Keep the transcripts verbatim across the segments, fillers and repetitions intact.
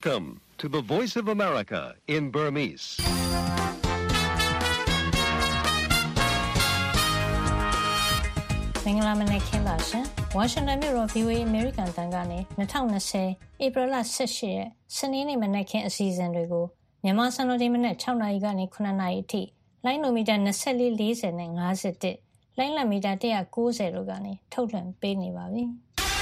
Welcome to the Voice of America in Burmese. ။မင်္ဂလာမနက်ခင်းပါရှင်။ Washington မြို့တော် ဗွီအိုအေ American တန်ကနေ၂၀၂၀ ဧပြီလ၁၈ရက်စနေနေ့မနက်ခင်းအစီအစဉ်တွေကိုမြန်မာစံတော်ချိန်မနက်၆နာရီကနေ၇နာရီအထိလိုင်းနိုမီတာ၂၄ ၄၀နဲ့၅၁လိုင်းလမီတာ၁၉၀တို့ကနေထုတ်လွှင့်ပေးနေပါပြီ။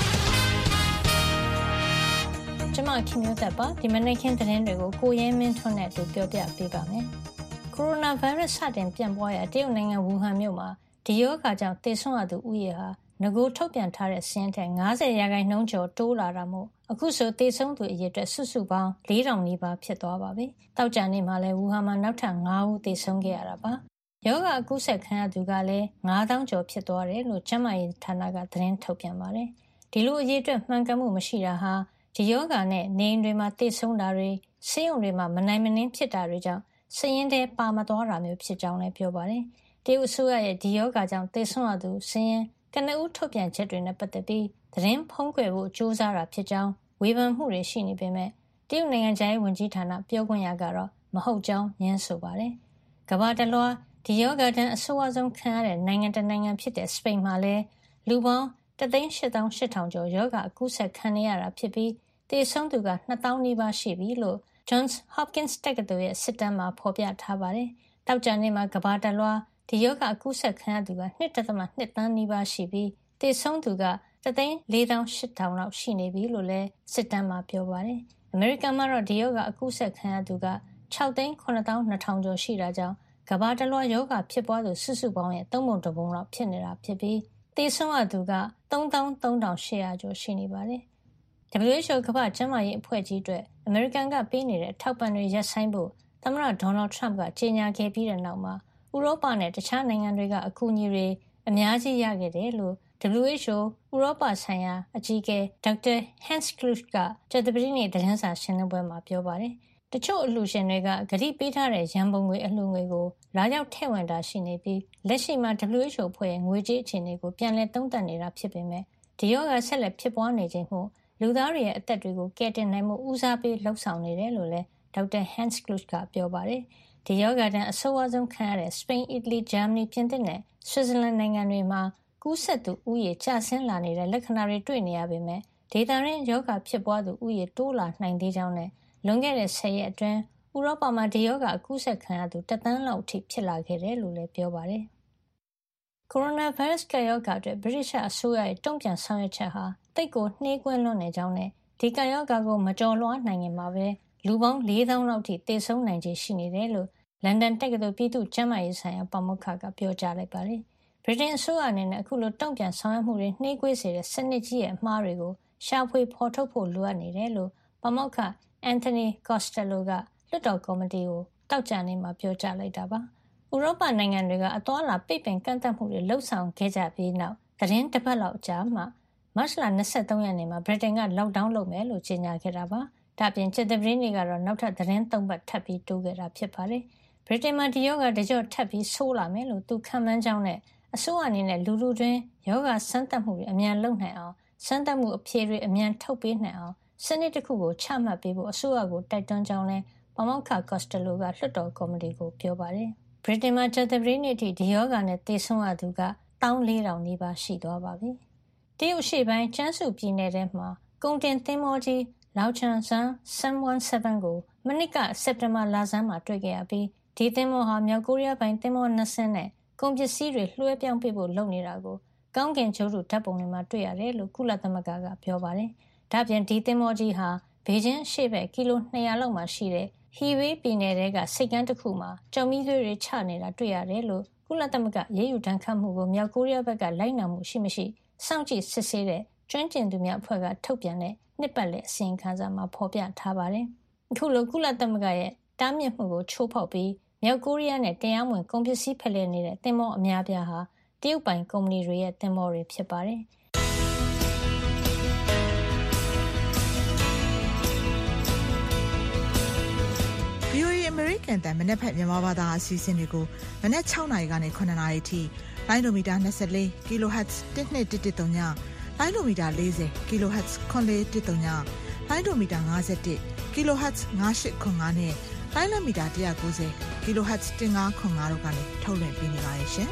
ကျွန်မခင်မျိုးသက်ပါဒီမနက်ခင်းသတင်းတွေကိုကိုရဲမင်းထွန်းနဲ့အတူပြောပြပေးပါမယ်။ကိုရိုနာဗိုင်းရပ်စ်စတင်ပြန့်ပွားရာတရုတ်နိုင်ငံဝူဟန်မြို့မှာဒီရောဂါကြောင့်သေဆုံးရသူဦးရေဟာငကိုထုတ်ပြန်ထားတဲ့စာရင်းထက်၅၀ရာခိုင်နှုန်းကျော်တိုးလာတာမို့အခုဆိုသေဆုံးသူအရေအတွက်စုစုပေါင်း၄ထောင်နီးပါးဖြစ်သွားပါပြီ။တောက်ကြနေ့မှာလည်းဝူဟန်မှာနောက်ထပ်၅ဦးသေဆုံးခဲ့ရတာပါ။ရောဂါအကူးစက်ခံရသူကလည်း၅သောင်းကျော်ဖြစ်သွားတယ်လို့ကျန်းမာရေးဌာနကသတင်းထုတ်ပြန်ပါတယ်။ဒီလိုအရေအတွက်မှန်ကန်မှုမရှိတာဟာဒီရောဂါနဲ့နေအိမ်တွေမှာသေဆုံးတာတွေဆေးရုံတွေမှာမနိုင်မနှင်းဖြစ်တာတွေကြောင့်စာရင်းထဲပါမသွားတာမျိုးဖြစ်ကြောင်းလည်းပြောပါတယ်။တရုတ်အစိုးရရဲ့ဒီရောဂါကြောင့်သေဆုံးရသူစာရင်းကနဦးထုတ်ပြန်ချက်တွေနဲ့ပတ်သက်ပြီးသတင်းဖုံးကွယ်ဖို့ကြိုးစားတာဖြစ်ကြောင်းဝေဖန်မှုတွေရှိနေပေမဲ့တရုတ်နိုင်ငံခြားရေးဝန်ကြီးဌာနပြောခွင့်ရကတော့မဟုတ်ကြောင်းညင်းဆိုပါတယ်။ကမ္ဘာတလွှားဒီရောဂါတန်းအဆိုးအဆုံးခံရတဲ့နိုင်ငံတနိုင်ငံဖြစ်တဲ့စပိန်မှာလည်းလူပေါင်းတသိန်းရှစ်သောင်းရှစ်ထောင်ကျော်ရောဂါအကူးစက်ခံနေရတာဖြစ်ပြီးသေဆုံးသူကနှစ်သောင်းနီးပါးရှိပြီလို့ Johns Hopkins တက္ကသိုလ်ရဲ့စစ်တမ်းမှာဖော်ပြထားပါတယ်။တောက်ကြနေ့မှာကမ္ဘာတလွှားဒီရောဂါအကူးစက်ခံရသူက၂.၂သန်းနီးပါးရှိပြီးသေဆုံးသူကတသိန်းလေးသောင်းရှစ်ထောင်လောက်ရှိနေပြီလို့လည်းစစ်တမ်းမှာပြောပါတယ်။အမေရိကန်မှာတော့ဒီရောဂါအကူးစက်ခံရသူက၆သိန်းခုနှစ်သောင်းနှစ်ထောင်ကျော်ရှိတာကြောင့်ကမ္ဘာတလွှားရောဂါဖြစ်ပွားသူစုစုပေါင်းရဲ့သုံးပုံတစ်ပုံလောက်ဖြစ်နေတာဖြစ်ပြီးသေဆုံးရသူကသုံးသောင်းသုံးထောင်ရှစ်ရာကျော်ရှိနေပါတယ်။ W H O ကမ္ဘာ့ကျန်းမာရေးအဖွဲ့ကြီးအတွက်အမေရိကန်ကပေးနေတဲ့ထောက်ပံ့တွေရပ်ဆိုင်းဖို့သမ္မတဒေါ်နယ်ထရမ့်ကကြေညာခဲ့ပြီးတဲ့နောက်မှာဥရောပနဲ့တခြားနိုင်ငံတွေကအကူအညီတွေအများကြီးရခဲ့တယ်လို့ W H O ဥရောပဆိုင်ရာအကြီးအကဲဒေါက်တာ Hans Kluge ကကြာသပတေးနေ့သတင်းစာရှင်းလင်းပွဲမှာပြောပါတယ်။တချို့အလှူရှင်တွေကဂတိပေးထားတဲ့ရန်ပုံငွေအလှူငွေကိုလာရောက်ထည့်ဝင်တာရှိနေပြီးလက်ရှိမှာ W H O အဖွဲ့ရဲ့ငွေကြေးအခြေအနေကိုပြန်လည်သုံးသပ်နေတာဖြစ်ပေမဲ့ဒီရောဂါဆက်လက်ဖြစ်ပွားနေခြင်းမို့လူသားတွေရဲ့အသက်တွေကိုကယ်တင်နိုင်မှုဦးစားပေးလှုပ်ဆောင်နေတယ်လို့လည်းဒေါက်တာ Hans Kluge ကပြောပါတယ်။ဒီရောဂါတန်းအဆိုးအဆုံးခံရတဲ့စပိန်၊အီတလီ၊ဂျာမနီ၊ပြင်သစ်နဲ့ဆွစ်ဇာလန်နိုင်ငံတွေမှာကူးစက်သူဦးရေကျဆင်းလာနေတဲ့လက္ခဏာတွေတွေ့နေရပေမဲ့ဒေသတွင်းရောဂါဖြစ်ပွားသူဦးရေတိုးလာနိုင်သေးကြောင်းနဲ့လွန်ခဲ့တဲ့ဆယ်ရက်အတွင်းဥရောပမှာဒီရောဂါအကူးစက်ခံရသူတသန်းလောက်အထိဖြစ်လာခဲ့တယ်လို့လည်းပြောပါတယ်။ကိုရိုနာဗိုင်းရပ်စ်ကပ်ရောဂါအတွက်ဗြိတိရှအစိုးရရဲ့တုံ့ပြန်ဆောင်ရွက်ချက်ဟာသိပ်ကိုနှေးကွေးလွန်းနေကြောင်းနဲ့ဒီကပ်ရောဂါကိုမကျော်လွှားနိုင်ခင်မှာပဲလူပေါင်းလေးသောင်းလောက်ထိသေဆုံးနိုင်ခြေရှိနေတယ်လို့လန်ဒန်တက္ကသိုလ်ပြည်သူ့ကျန်းမာရေးဆိုင်ရာပါမောက္ခကပြောကြားလိုက်ပါတယ်။ဗြိတိန်အစိုးရအနေနဲ့အခုလိုတုံ့ပြန်ဆောင်ရွက်မှုတွေနှေးကွေးစေတဲ့စနစ်ကြီးရဲ့အမှားတွေကိုရှာဖွေဖော်ထုတ်ဖို့လိုအပ်နေတယ်လို့ပါမောက္ခ Anthony Costello ကလွှတ်တော်ကော်မတီကိုတောက်ကြနေ့မှာပြောကြားလိုက်တာပါ။ဥရောပနိုင်ငံတွေကအသွားအလာပိတ်ပင်ကန့်သတ်မှုတွေလှုပ်ဆောင်ခဲ့ကြပြီးနောက်သတင်းတစ်ပတ်လောက်ကြာမှမတ်လ၂၃ရက်နေ့မှာဗြိတိန်က lockdown လုပ်မယ်လို့ကြေညာခဲ့တာပါ။ဒါပြင်ကြာသပတေးနေ့ကတော့နောက်ထပ်သတင်းသုံးပတ်ထပ်ပြီးတိုးခဲ့တာဖြစ်ပါတယ်။ဗြိတိန်မှာဒီရောဂါတကြော့ထပ်ပြီးဆိုးလာမယ်လို့သူခန့်မှန်းကြောင်းနဲ့အစိုးရအနေနဲ့လူလူတွင်ရောဂါစမ်းသပ်မှုတွေအမြန်လုပ်နိုင်အောင်စမ်းသပ်မှုအဖြေတွေအမြန်ထုတ်ပေးနိုင်အောင်စနစ်တစ်ခုကိုချမှတ်ပေးဖို့အစိုးရကိုတိုက်တွန်းကြောင်းလည်းပါမောက္ခ Costello ကလွှတ်တော်ကော်မတီကိုပြောပါတယ်။ဗြိတိန်မှာကြာသပတေးနေ့ထိဒီရောဂါနဲ့သေဆုံးရသူက၁၄ထောင်နီးပါးရှိသွားပါပြီ။တရုတ်အရှေ့ပိုင်းကျန်းစုပြည်နယ်ထဲမှာကုန်တင်သင်္ဘောကြီးလောက်ချန်ဆန်ဆမ်၁၇ကိုမနှစ်ကစက်တင်ဘာလဆန်းမှာတွေ့ခဲ့ရပြီးဒီသင်္ဘောဟာမြောက်ကိုရီးယားပိုင်သင်္ဘောနှစ်စင်းနဲ့ကုန်ပစ္စည်းတွေလွှဲပြောင်းပေးဖို့လုပ်နေတာကိုကောင်းကင်ဂြိုဟ်တုဓာတ်ပုံတွေမှာတွေ့ရတယ်လို့ကုလသမဂ္ဂကပြောပါတယ်။ဒါ့ပြင်ဒီသင်္ဘောကြီးဟာဘေကျင်းအရှေ့ဘက်ကီလို၂၀၀လောက်မှာရှိတဲ့ဟီဝေးပြည်နယ်ထဲကဆိပ်ကမ်းတစ်ခုမှာကျောက်မီးသွေးတွေချနေတာတွေ့ရတယ်လို့ကုလသမဂ္ဂရေးယူတန်းခတ်မှုကိုမြောက်ကိုရီးယားဘက်ကလိုက်နာမှုရှိမရှိစောင့်ကြည့်စစ်ဆေးတဲ့ကျွမ်းကျင်သူများအဖွဲ့ကထုတ်ပြန်တဲ့နှစ်ပတ်လည်အစီရင်ခံစာမှာဖော်ပြထားပါတယ်။အခုလိုကုလသမဂ္ဂရဲ့တားမြစ်မှုကိုချိုးဖောက်ပြီးမြောက်ကိုရီးယားနဲ့တရားမဝင်ကုန်ပစ္စည်းဖလှယ်နေတဲ့သင်္ဘောအများပြားဟာတရုတ်ပိုင်ကုမ္ပဏီတွေရဲ့သင်္ဘောတွေဖြစ်ပါတယ်။ V O A American တန်မနက်ဖက်မြန်မာဘာသာအစီအစဉ်တွေကိုမနက်၆နာရီကနေ၇နာရီထိလိုင်းဒိုမီတာ၂၄ kilohertz တစ်နှစ်တစ်တစ်သုံးညလိုင်းဒိုမီတာ၄၀ kilohertz ခွန်လေးတစ်သုံးညလိုင်းဒိုမီတာ၅၁ kilohertz ငါးရှစ်ခွန်ငါးနဲ့လိုင်းလမီတာone ninety ကီလိုဟတ်ဇ်one fiveခွန်ငါးတို့ကနေထုတ်လွှင့်ပေးနေပါတယ်ရှင်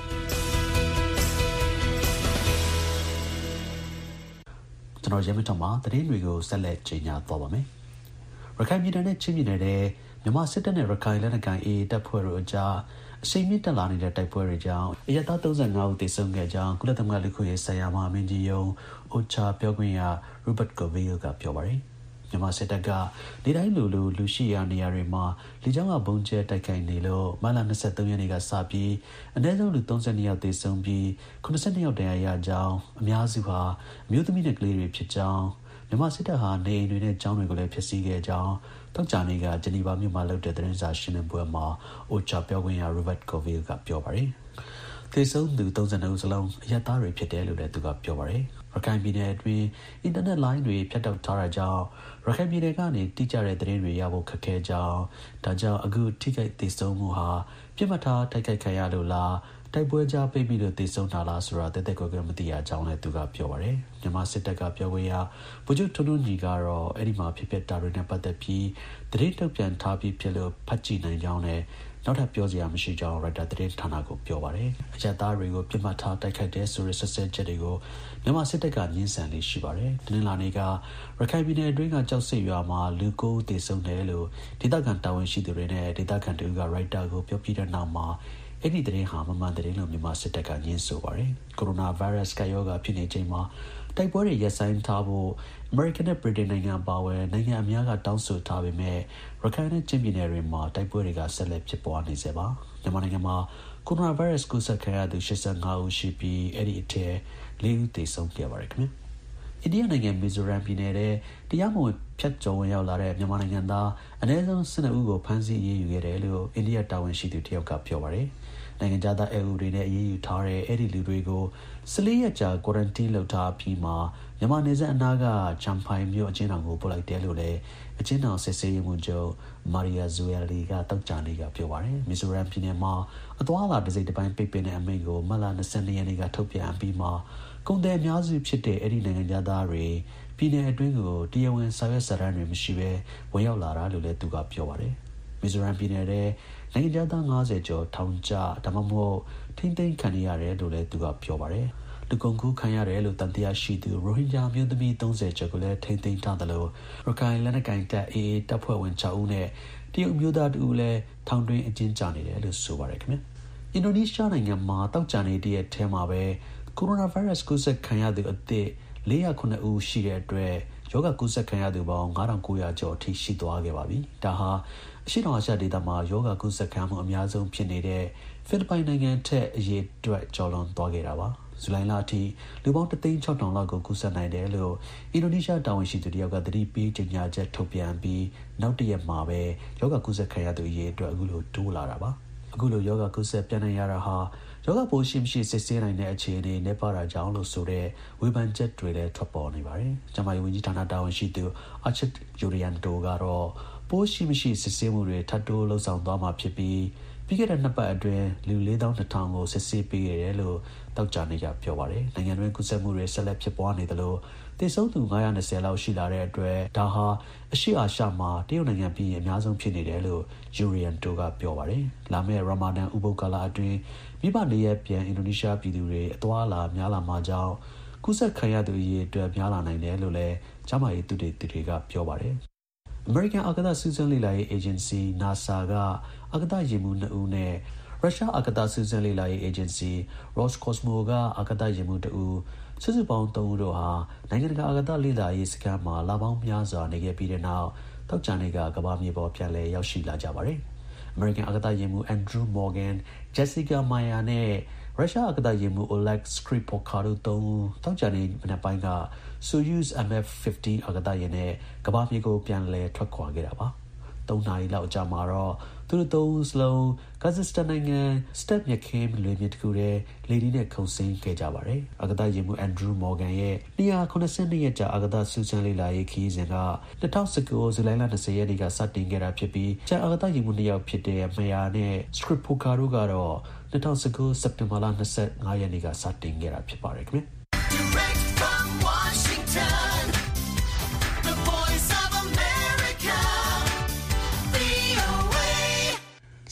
ကျွန်တော်ရဲမတော်မှာသတင်းတွေကိုဆက်လက်ကြေညာသွားပါမယ်ရခိုင်ပြည်နယ်နဲ့ချင်းပြည်နယ်တဲ့မြန်မာစစ်တပ်နဲ့ရခိုင်လက်နက်ကိုင် အေအေ တပ်ဖွဲ့တို့အကြားအရှိန်မြင့်တက်လာနေတဲ့တိုက်ပွဲတွေကြောင့်အရပ်သားthirty-fiveဦးသေဆုံးခဲ့ကြောင်းကုလသမဂ္ဂလူ့အခွင့်အရေးဆိုင်ရာမဟာမင်းကြီးရုံး အိုချာ ပြောခွင့်ရ Rupert Colville ကပြောပါတယ်မြန်မာစစ်တပ်ကနေတိုင်းလူလူလူရှိရာနေရာတွေမှာလေကြောင်းကဘုံကျဲတိုက်ခိုက်နေလို့မတ်လtwenty-threeရက်နေ့ကစပြီးအနည်းဆုံးလူthirty-twoယောက်သေဆုံးပြီးseventy-twoယောက်ဒဏ်ရာရကြောင်းအများစုဟာအမျိုးသမီးနဲ့ကလေးတွေဖြစ်ကြောင်းမြန်မာစစ်တပ်ဟာနေအိမ်တွေနဲ့ကျောင်းတွေကိုလည်းဖျက်ဆီးခဲ့ကြောင်းတောက်ကြနေကဂျနီဗာမြို့မှာလုပ်တဲ့သတင်းစာရှင်းလင်းပွဲမှာအိုချာပြောခွင့်ရ Rupert Colville ကပြောပါတယ်သေဆုံးသူthirty-twoဦးစလုံးအရပ်သားတွေဖြစ်တယ်လို့လည်းသူကပြောပါတယ်ရခိုင်ပြည်နယ်အတွင်းအင်တာနက်လိုင်းတွေဖြတ်တောက်ထားတာကြောင့်ရခိုင်ပြည်နယ်ကနေတိကျတဲ့သတင်းတွေရဖို့ခက်ခဲကြောင်းဒါကြောင့်အခုထိခိုက်သေဆုံးမှုဟာပြစ်မှတ်ထားတိုက်ခိုက်ခံရလို့လားတိုက်ပွဲကြားပိတ်ပြီးလို့သေဆုံးတာလားဆိုတာတက်တက်ကွယ်ကွယ်မသိရကြောင်းလည်းသူကပြောပါတယ်မြန်မာစစ်တပ်ကပြောခွင့်ရဗိုလ်ချုပ်ထွန်းထွန်းညီကတော့အဲ့ဒီမှာဖြစ်ပျက်တာတွေနဲ့ပတ်သက်ပြီးသတင်းထုတ်ပြန်ထားပြီးဖြစ်လို့ဖတ်ကြည့်နိုင်ကြောင်းနဲ့နောက်ထပ်ပြောစရာမရှိကြောင်းရိုက်တာသတင်းဌာနကိုပြောပါတယ်အရက်သားတွေကိုပြစ်မှတ်ထားတိုက်ခိုက်တဲ့ဆိုတဲ့ဆက်ဆက်ချက်တွေကိုမြန်မာစစ်တပ်ကညှင်းဆန်လေးရှိပါတယ်တနင်္လာနေ့ကရခိုင်ပြည်နယ်အတွင်းကကြောက်စိတ်ရွာမှာလူကိုးသေဆုံးတယ်လို့ဒေသခံတာဝန်ရှိသူတွေနဲ့ဒေသခံတွေကရိုက်တာကိုပြောပြတဲ့နောက်မှာအဲ့ဒီသတင်းဟာမမှန်သတင်းလို့မြန်မာစစ်တပ်ကညှင်းဆိုပါတယ်ကိုရိုနာဗိုင်းရပ်စ်ကရောဂါဖြစ်နေချိန်မှာတိုက်ပွဲတွေရပ်ဆိုင်းထားဖို့အမေရိကန်နဲ့ဗြိတိန်နိုင်ငံပါဝင်နိုင်ငံအများကတောင်းဆိုထားပေမဲ့ရခိုင်နဲ့ချင်းပြည်နယ်တွေမှာတိုက်ပွဲတွေကဆက်လက်ဖြစ်ပွားနေစေပါမြန်မာနိုင်ငံမှာကိုရိုနာဗိုင်းရပ်စ်ကူးစက်ခံရသူeighty-fiveဦးရှိပြီးအဲ့ဒီအထက်fourဦးသေဆုံးခဲ့ပါတယ်ခင်ဗျအိန္ဒိယနိုင်ငံမီဇိုရမ်ပြည်နယ်တဲ့တရားမဝင်ဖြတ်ကျော်ဝင်ရောက်လာတဲ့မြန်မာနိုင်ငံသားအနည်းဆုံးtwelveဦးကိုဖမ်းဆီးအရေးယူခဲ့တယ်လို့အိန္ဒိယတာဝန်ရှိသူတယောက်ကပြောပါတယ်နိုင်ငံခြားသားအအူတွေနဲ့အရေးယူထားတဲ့အဲ့ဒီလူတွေကိုfourteenရက်ကြာ quarantine လုပ်ထားပြီးမှမြန်မာနယ်စပ်အနားကချမ်ဖိုင်မြို့အကျဉ်းထောင်ကိုပို့လိုက်တယ်လို့လည်းအကျဉ်းထောင်စစ်ဆေးရေးမှူးချုပ်မာရီယာဇူအယ်လီကတောက်ကြနေကပြောပါတယ်မီဇိုရမ်ပြည်နယ်မှာအသွားအလာတစ်စိတ်တစ်ပိုင်းပိတ်ပင်တဲ့အမိန့်ကိုမတ်လtwenty-twoရက်နေ့ကထုတ်ပြန်ပြီးမှကုန်တယ်အများစုဖြစ်တဲ့အဲ့ဒီနိုင်ငံခြားသားတွေပြည်နယ်အတွင်းကိုတရားဝင်စာရွက်စာတမ်းတွေမရှိဘဲဝင်ရောက်လာတာလို့လည်းသူကပြောပါတယ်မီဇိုရမ်ပြည်နယ်တဲ့နိုင်ငံခြားသားfiftyကျော်ထောင်ကျဒါမှမဟုတ်ထိမ့်သိမ်းခံရတယ်လို့လည်းသူကပြောပါတယ်လူကုန်ကူးခံရတယ်လို့တန်တရားရှိသူရိုဟင်ဂျာမျိုးသမီးthirtyကျော်ကိုလည်းထိမ့်သိမ်းထားတယ်လို့ရခိုင်လက်နက်ကိုင်တပ် အေအေ တပ်ဖွဲ့ဝင်sixဦးနဲ့တရုတ်မျိုးသားတူလည်းထောင်တွင်းအကျဉ်းချနေတယ်လို့ဆိုပါတယ်ခင်ဗျအင်ဒိုနီးရှားနိုင်ငံမှာတောက်ကြနေတဲ့ရဲ့ထဲမှာပဲကိုရိုနာဗိုင်းရပ်စ်ကူးစက်ခံရသူအသစ်four oh nineဦးရှိတဲ့အတွက်ယောဂကူးစက်ခံရသူပေါင်းfive thousand nine hundredကျော်အထိရှိသွားခဲ့ပါပြီဒါဟာအရှေ့တောင်အာရှဒေသမှာယောဂကူးစက်ခံမှုအများဆုံးဖြစ်နေတဲ့ဖိလစ်ပိုင်နိုင်ငံထက်အရေအတွက်ကျော်လွန်သွားခဲ့တာပါဇူလိုင်လအထိလူပေါင်းone thousand six thousandလောက်ကိုကူးစက်နိုင်တယ်လို့အင်ဒိုနီးရှားတာဝန်ရှိသူတယောက်ကသတိပေးကြေညာချက်ထုတ်ပြန်ပြီးနောက်တစ်ရက်မှာပဲယောဂကူးစက်ခံရသူအရေအတွက်အခုလိုတိုးလာတာပါအခုလိုယောဂကူးစက်ပြန်နိုင်ရတာဟာယောဂပိုးရှိမရှိစစ်ဆေးနိုင်တဲ့အခြေအနေနဲ့ပါတာကြောင့်လို့ဆိုတဲ့ဝေဖန်ချက်တွေလည်းထွက်ပေါ်နေပါတယ်။ကျန်းမာရေးဝန်ကြီးဌာနတာဝန်ရှိသူအာချစ်ယိုရီယန်တိုကတော့ပိုးရှိမရှိစစ်ဆေးမှုတွေထပ်တိုးလှုပ်ဆောင်သွားမှာဖြစ်ပြီးပြီးခဲ့တဲ့နှစ်ပတ်အတွင်းလူfour thousand two hundredကိုစစ်ဆေးပေးခဲ့တယ်လို့တောက်ကြနေကြပြောပါတယ်။နိုင်ငံတွင်းကူးစက်မှုတွေဆက်လက်ဖြစ်ပွားနေသလိုသေဆုံးသူfive hundred twentyလောက်ရှိလာတဲ့အတွက်ဒါဟာအရှေ့အာရှမှာတရုတ်နိုင်ငံပြီးအများဆုံးဖြစ်နေတယ်လို့ယိုရီယန်တိုကပြောပါတယ်။လာမယ့်ရာမာဒန်ဥပုသ်ကာလအတွင်းမိဘနေရပြန်အင်ဒိုနီးရှားပြည်သူတွေအသွားအလာများလာမှာကြောင့်ကူးစက်ခံရသူအရေအတွက်များလာနိုင်တယ်လို့လည်းကျန်းမာရေးသုတေသီတွေကပြောပါတယ်။ American အာကာသစူးစမ်းလေ့လာရေး agency NASA ကအာကာသယာဉ်မှူးtwoဦးနဲ့ရုရှားအာကာသစူးစမ်းလေ့လာရေး agency Roscosmos ကအာကာသယာဉ်မှူးtwoဦးစုစုပေါင်းthreeဦးတို့ဟာနိုင်ငံတကာအာကာသလေ့လာရေးစခန်းမှာလပေါင်းများစွာနေခဲ့ပြီးတဲ့နောက်တောက်ကြနေကကမ္ဘာမြေပေါ်ပြန်လည်ရောက်ရှိလာကြပါတယ်။ American အာကာသယာဉ်မှူး Andrew Morgan, Jessica Meyer နဲ့ရုရှားအာကာသယာဉ်မှူး Oleg Skripokha တို့threeဦးတောက်ကြနေမနက်ပိုင်းက Soyuz M F fifteenအာကာသယာဉ်နဲ့ကမ္ဘာမြေကိုပြန်လည်ထွက်ခွာခဲ့တာပါ။threeနာရီလောက်ကြာမှာတော့သူတို့threeဦးစလုံးကာဇက်စတန်နိုင်ငံ Step မြက်ခင်းလွေမြစ်တစ်ခုထဲလေဒီနဲ့ခုန်ဆင်းခဲ့ကြပါတယ်။အာကာသယာဉ်မှူး Andrew Morgan ရဲ့two hundred ninety-twoရက်ကြာအာကာသစူးစမ်းလေ့လာရေးခရီးစဉ်ကtwenty nineteenဇူလိုင်လtwentyရက်နေ့ကစတင်ခဲ့တာဖြစ်ပြီးကျန်အာကာသယာဉ်မှူးtwoယောက်ဖြစ်တဲ့ Meyer နဲ့ Skripokha တို့ကတော့twenty nineteenစက်တင်ဘာလtwenty-fiveရက်နေ့ကစတင်ခဲ့တာဖြစ်ပါတယ်ခင်ဗျ။ Direct from Washington, the voice of America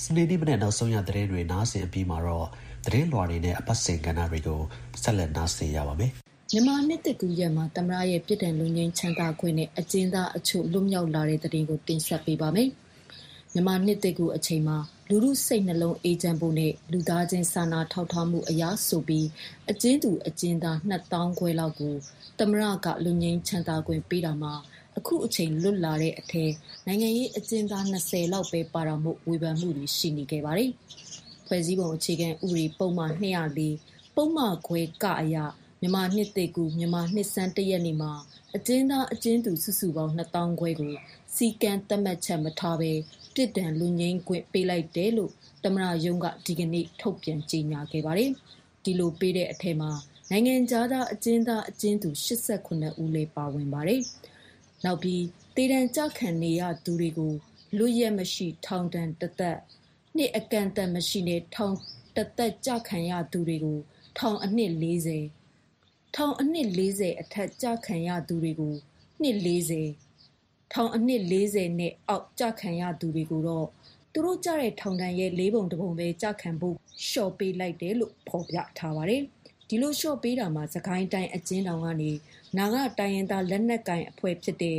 စနေနေ့မနေ့နောက်ဆုံးရသတင်းတွေနားဆင်အပြီးမှာတော့သတင်းလွှာတွေနဲ့အပတ်စဉ်ကဏ္ဍတွေကိုဆက်လက်နားဆင်ရပါမယ်။မြန်မာနှစ်တကူရက်မှာသမ္မတရဲ့ပြည်ထောင်လွန်ငင်းချမ်းသာခွင့်နဲ့အကျဉ်းသားအချို့လွတ်မြောက်လာတဲ့သတင်းကိုတင်ဆက်ပေးပါမယ်။မြန်မာနှစ်တကူအချိန်မှာလူလူစိတ်နှလုံးအေးချမ်းဖို့နဲ့လူသားချင်းစာနာထောက်ထားမှုအရာဆိုပြီးအကျဉ်းသူအကျဉ်းသားနှစ်သောင်းခွဲလောက်ကိုသမ္မတကလွန်ငင်းချမ်းသာခွင့်ပေးတာမှာအခုအချိန်လွတ်လာတဲ့အထက်နိုင်ငံရေးအကျဉ်းသား၂၀လောက်ပဲပါတာမို့ဝေဖန်မှုတွေရှိနေခဲ့ပါတယ်။ဖွဲ့စည်းပုံအခြေခံဥပဒေပုံမှန်၂၀၄ပုံမှန်ခွဲကအရာမြန်မာနှစ်တကူမြန်မာနှစ်စန်းတရက်နေ့မှာအကျဉ်းသားအကျဉ်းသူစုစုပေါင်းနှစ်သောင်းခွဲကိုစီကံသတ်မှတ်ချက်မထားဘဲပြစ်ဒဏ်လွန်ငင်းခွင့်ပေးလိုက်တယ်လို့သမ္မတရုံးကဒီကနေ့ထုတ်ပြန်ကြေညာခဲ့ပါတယ်။ဒီလိုပေးတဲ့အထက်မှာနိုင်ငံသားအကျဉ်းသားအကျဉ်းသူ၈၈ဦးလည်းပါဝင်ပါတယ်။နောက်ပြီးတည်တံ့ကြခံနေရသူတွေကိုလွတ်ရက်မရှိထောင်ဒဏ်တစ်သက်နှစ်အကန့်အသတ်မရှိနဲ့ထောင်တစ်သက်ကြခံရသူတွေကိုထောင်အနှစ်၄၀ထောင်အနှစ်၄၀အထက်ကြခံရသူတွေကိုနှစ်၄၀ထောင်အနှစ်၄၀နဲ့အောက်ကြခံရသူတွေကိုတော့သူတို့ကြတဲ့ထောင်ဒဏ်ရဲ့လေးပုံတစ်ပုံပဲကြခံဖို့လျှော့ပေးလိုက်တယ်လို့ဖော်ပြထားပါတယ်။ဒီလိုလျှော့ပေးတာမှာစကိုင်းတိုင်းအကျဉ်းထောင်ကနေနာဂတိုင်းရင်းသားလက်နက်ကိုင်အဖွဲ့ဖြစ်တဲ့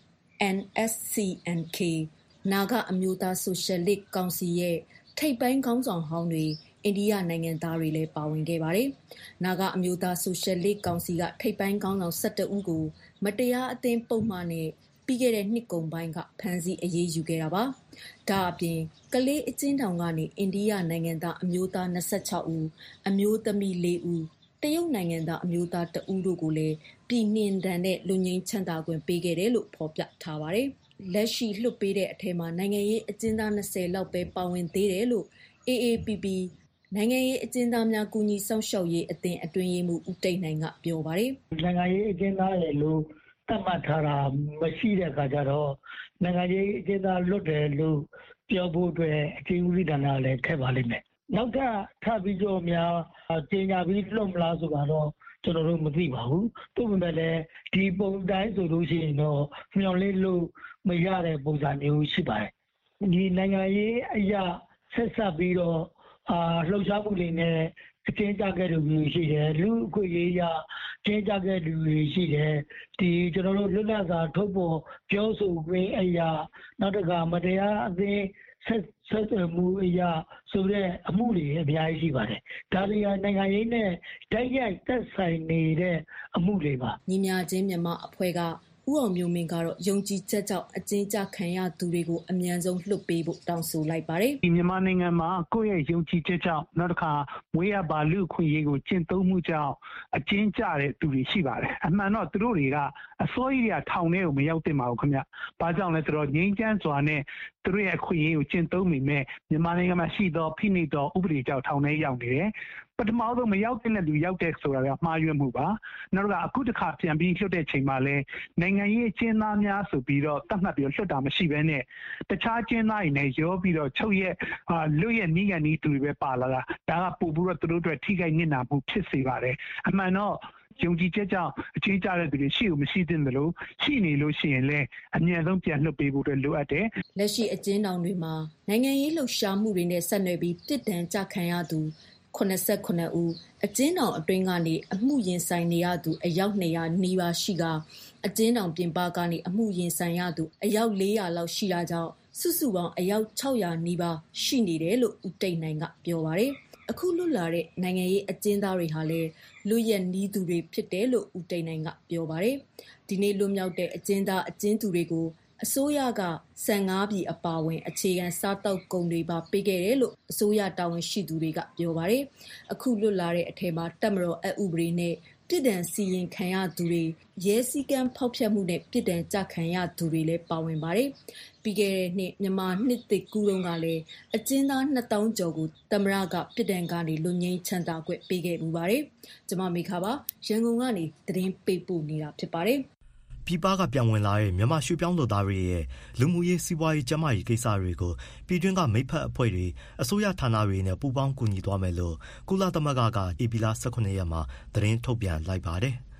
N S C N K နာဂအမျိုးသားဆိုရှယ်လစ်ကောင်စီရဲ့ထိပ်ပိုင်းခေါင်းဆောင်ဟောင်းတွေအိန္ဒိယနိုင်ငံသားတွေလည်းပါဝင်ခဲ့ပါတယ်။နာဂအမျိုးသားဆိုရှယ်လစ်ကောင်စီကထိပ်ပိုင်းခေါင်းဆောင်၁၁ဦးကိုမတရားအသင်းပုံမှန်နဲ့ပြီးခဲ့တဲ့နှစ်ကုန်ပိုင်းကဖမ်းဆီးအရေးယူခဲ့တာပါ။ဒါအပြင်ကလေးအကျဉ်းထောင်ကနေအိန္ဒိယနိုင်ငံသားအမျိုးသား၂၆ဦးအမျိုးသမီး၄ဦးတရုတ်နိုင်ငံသားအမျိုးသားတဦးတို့ကိုလည်းပြည်နှင်ဒဏ်နဲ့လွတ်ငြိမ်းချမ်းသာခွင့်ပေးခဲ့တယ်လို့ဖော်ပြထားပါတယ်။လက်ရှိလွှတ်ပေးတဲ့အထက်မှာနိုင်ငံရေးအကျဉ်းသား၂၀လောက်ပဲပါဝင်သေးတယ်လို့ A A P P နိုင်ငံရေးအကျဉ်းသားများကူညီစောင့်ရှောက်ရေးအသင်းအတွင်းရေးမှူးဦးတိတ်နိုင်ကပြောပါတယ်။နိုင်ငံရေးအကျဉ်းသားတွေလို့သတ်မှတ်ထားတာမရှိတဲ့အခါကျတော့နိုင်ငံရေးအကျဉ်းသားလွတ်တယ်လို့ပြောဖို့အတွက်အကျဉ်းဦးစီးဌာနလည်းခက်ပါလိမ့်မယ်။နောက်ထပ်ထပ်ပြီးတော့များကြေညာပြီးလွတ်မလားဆိုတော့ကျွန်တော်တို့မသိပါဘူး။သို့ပေမဲ့လည်းဒီပုံတိုင်းဆိုလို့ရှိရင်တော့မျှော်လင့်လို့မရတဲ့ပုံစံမျိုးရှိပါတယ်။ဒီနိုင်ငံရေးအရာဆက်ဆက်ပြီးတော့အာလှုပ်ရှားမှုတွေနဲ့အကျဉ်းချခဲ့သူတွေရှိတယ်လူအခွင့်အရေးအရကျဉ်းချခဲ့သူတွေရှိတယ်ဒီကျွန်တော်တို့လွတ်လပ်စွာထုတ်ပေါ်ပြောဆိုခွင့်အရာနောက်တစ်ခါမတရားအသင်းဆက်ဆက်မှုအရာဆိုတဲ့အမှုတွေအများကြီးရှိပါတယ်ဒါတွေကနိုင်ငံရေးနဲ့တိုက်ရိုက်သက်ဆိုင်နေတဲ့အမှုတွေပါညီမချင်းမြန်မာအဖွဲ့ကဦးအောင်မျိုးမင်းကတော့ယုံကြည်ချက်ကြောင့်အကျဉ်းချခံရသူတွေကိုအမြန်ဆုံးလွှတ်ပေးဖို့တောင်းဆိုလိုက်ပါတယ်။ဒီမြန်မာနိုင်ငံမှာကိုယ့်ရဲ့ယုံကြည်ချက်ကြောင့်နောက်တစ်ခါမွေးရပါလူခွင့်ရေးကိုကျင့်သုံးမှုကြောင့်အကျဉ်းချတဲ့သူတွေရှိပါတယ်။အမှန်တော့သူတို့တွေကအစိုးရထောင်ထဲကိုမရောက်တင်ပါဘူးခင်ဗျ။ဘာကြောင့်လဲဆိုတော့ငြိမ်းချမ်းစွာနဲ့သူတို့ရဲ့ခွင့်ရေးကိုကျင့်သုံးမိမဲ့မြန်မာနိုင်ငံမှာရှိသောဖိနှိပ်သောဥပဒေကြောင့်ထောင်ထဲရောက်နေတယ်။ပထမဆုံးမရောက်တဲ့လူရောက်တဲ့ဆိုတာကမှားယွင်းမှုပါနောက်တော့အခုတစ်ခါပြန်ပြီးလွှတ်တဲ့ချိန်မှာလဲနိုင်ငံရေးအကျဉ်းသားများဆိုပြီးတော့တတ်မှတ်ပြီးလွှတ်တာမရှိဘဲနဲ့တခြားကျဉ်းသားတွေနဲ့ရောပြီးတော့ချုပ်ရဲ့လွတ်ရဲ့နီးကန်နီးသူတွေပဲပါလာတာဒါကပို့ပြီးတော့သူတို့အတွက်ထိခိုက်နစ်နာမှုဖြစ်စေပါတယ်အမှန်တော့ယုံကြည်ချက်ကြောင့်အချင်းကြတဲ့သူတွေရှိလို့မရှိသင့်တယ်လို့ရှိနေလို့ရှိရင်လည်းအမြဲတမ်းပြန်လွှတ်ပေးဖို့အတွက်လိုအပ်တယ်လက်ရှိအကျဉ်းထောင်တွေမှာနိုင်ငံရေးလှုပ်ရှားမှုတွေနဲ့ဆက်နွယ်ပြီးတစ်တန်ကြခံရသူခုနှစ်ဆယ့်ခုနှစ်ဦးအကျဉ်းထောင်အတွင်းကနေအမှုရင်ဆိုင်နေရသူအယောက်၂၀၀နီးပါးရှိကအကျဉ်းထောင်ပြင်ပကနေအမှုရင်ဆိုင်ရသူအယောက်၄၀၀လောက်ရှိတာကြောင့်စုစုပေါင်းအယောက်၆၀၀နီးပါးရှိနေတယ်လို့ဦးတိတ်နိုင်ကပြောပါတယ်အခုလွတ်လာတဲ့နိုင်ငံရေးအကျဉ်းသားတွေဟာလည်းလူရက်နီးသူတွေဖြစ်တယ်လို့ဦးတိတ်နိုင်ကပြောပါတယ်ဒီနေ့လွတ်မြောက်တဲ့အကျဉ်းသားအကျဉ်းသူတွေကိုအစိုးရကဆန်ငါးပြည်အပါဝင်အခြေခံစားတောက်ကုန်တွေပါပေးခဲ့တယ်လို့အစိုးရတာဝန်ရှိသူတွေကပြောပါတယ်အခုလွတ်လာတဲ့အထက်မှာတပ်မတော်အဥပဒေနဲ့ပြည်ဒဏ်စီရင်ခံရသူတွေရဲစည်းကမ်းဖောက်ဖျက်မှုနဲ့ပြည်ဒဏ်ကြခံရသူတွေလည်းပါဝင်ပါတယ်ပြီးခဲ့တဲ့နှစ်မြန်မာနှစ်သစ်ကူးတုန်းကလည်းအကျဉ်းသားနှစ်သောင်းကျော်ကိုသမ္မတကပြည်ဒဏ်ကနေလွတ်ငြိမ်းချမ်းသာခွင့်ပေးခဲ့မှုပါတယ်ကျွန်မမေခပါရန်ကုန်ကနေသတင်းပေးပို့နေတာဖြစ်ပါတယ်ပြည်ပကပြန်ဝင်လာတဲ့မြန်မာရွှေပြောင်းလုပ်သားတွေရဲ့လူမှုရေးစီးပွားရေးကျန်းမာရေးကိစ္စတွေကိုပြည်တွင်းကမိဖက်အဖွဲ့တွေအစိုးရဌာနတွေနဲ့ပူးပေါင်းကူညီသွားမယ်လို့ကုလသမဂ္ဂကဧပြီလ၁၈ရက်မှာသတင်းထုတ်ပြန်လိုက်ပါတယ်။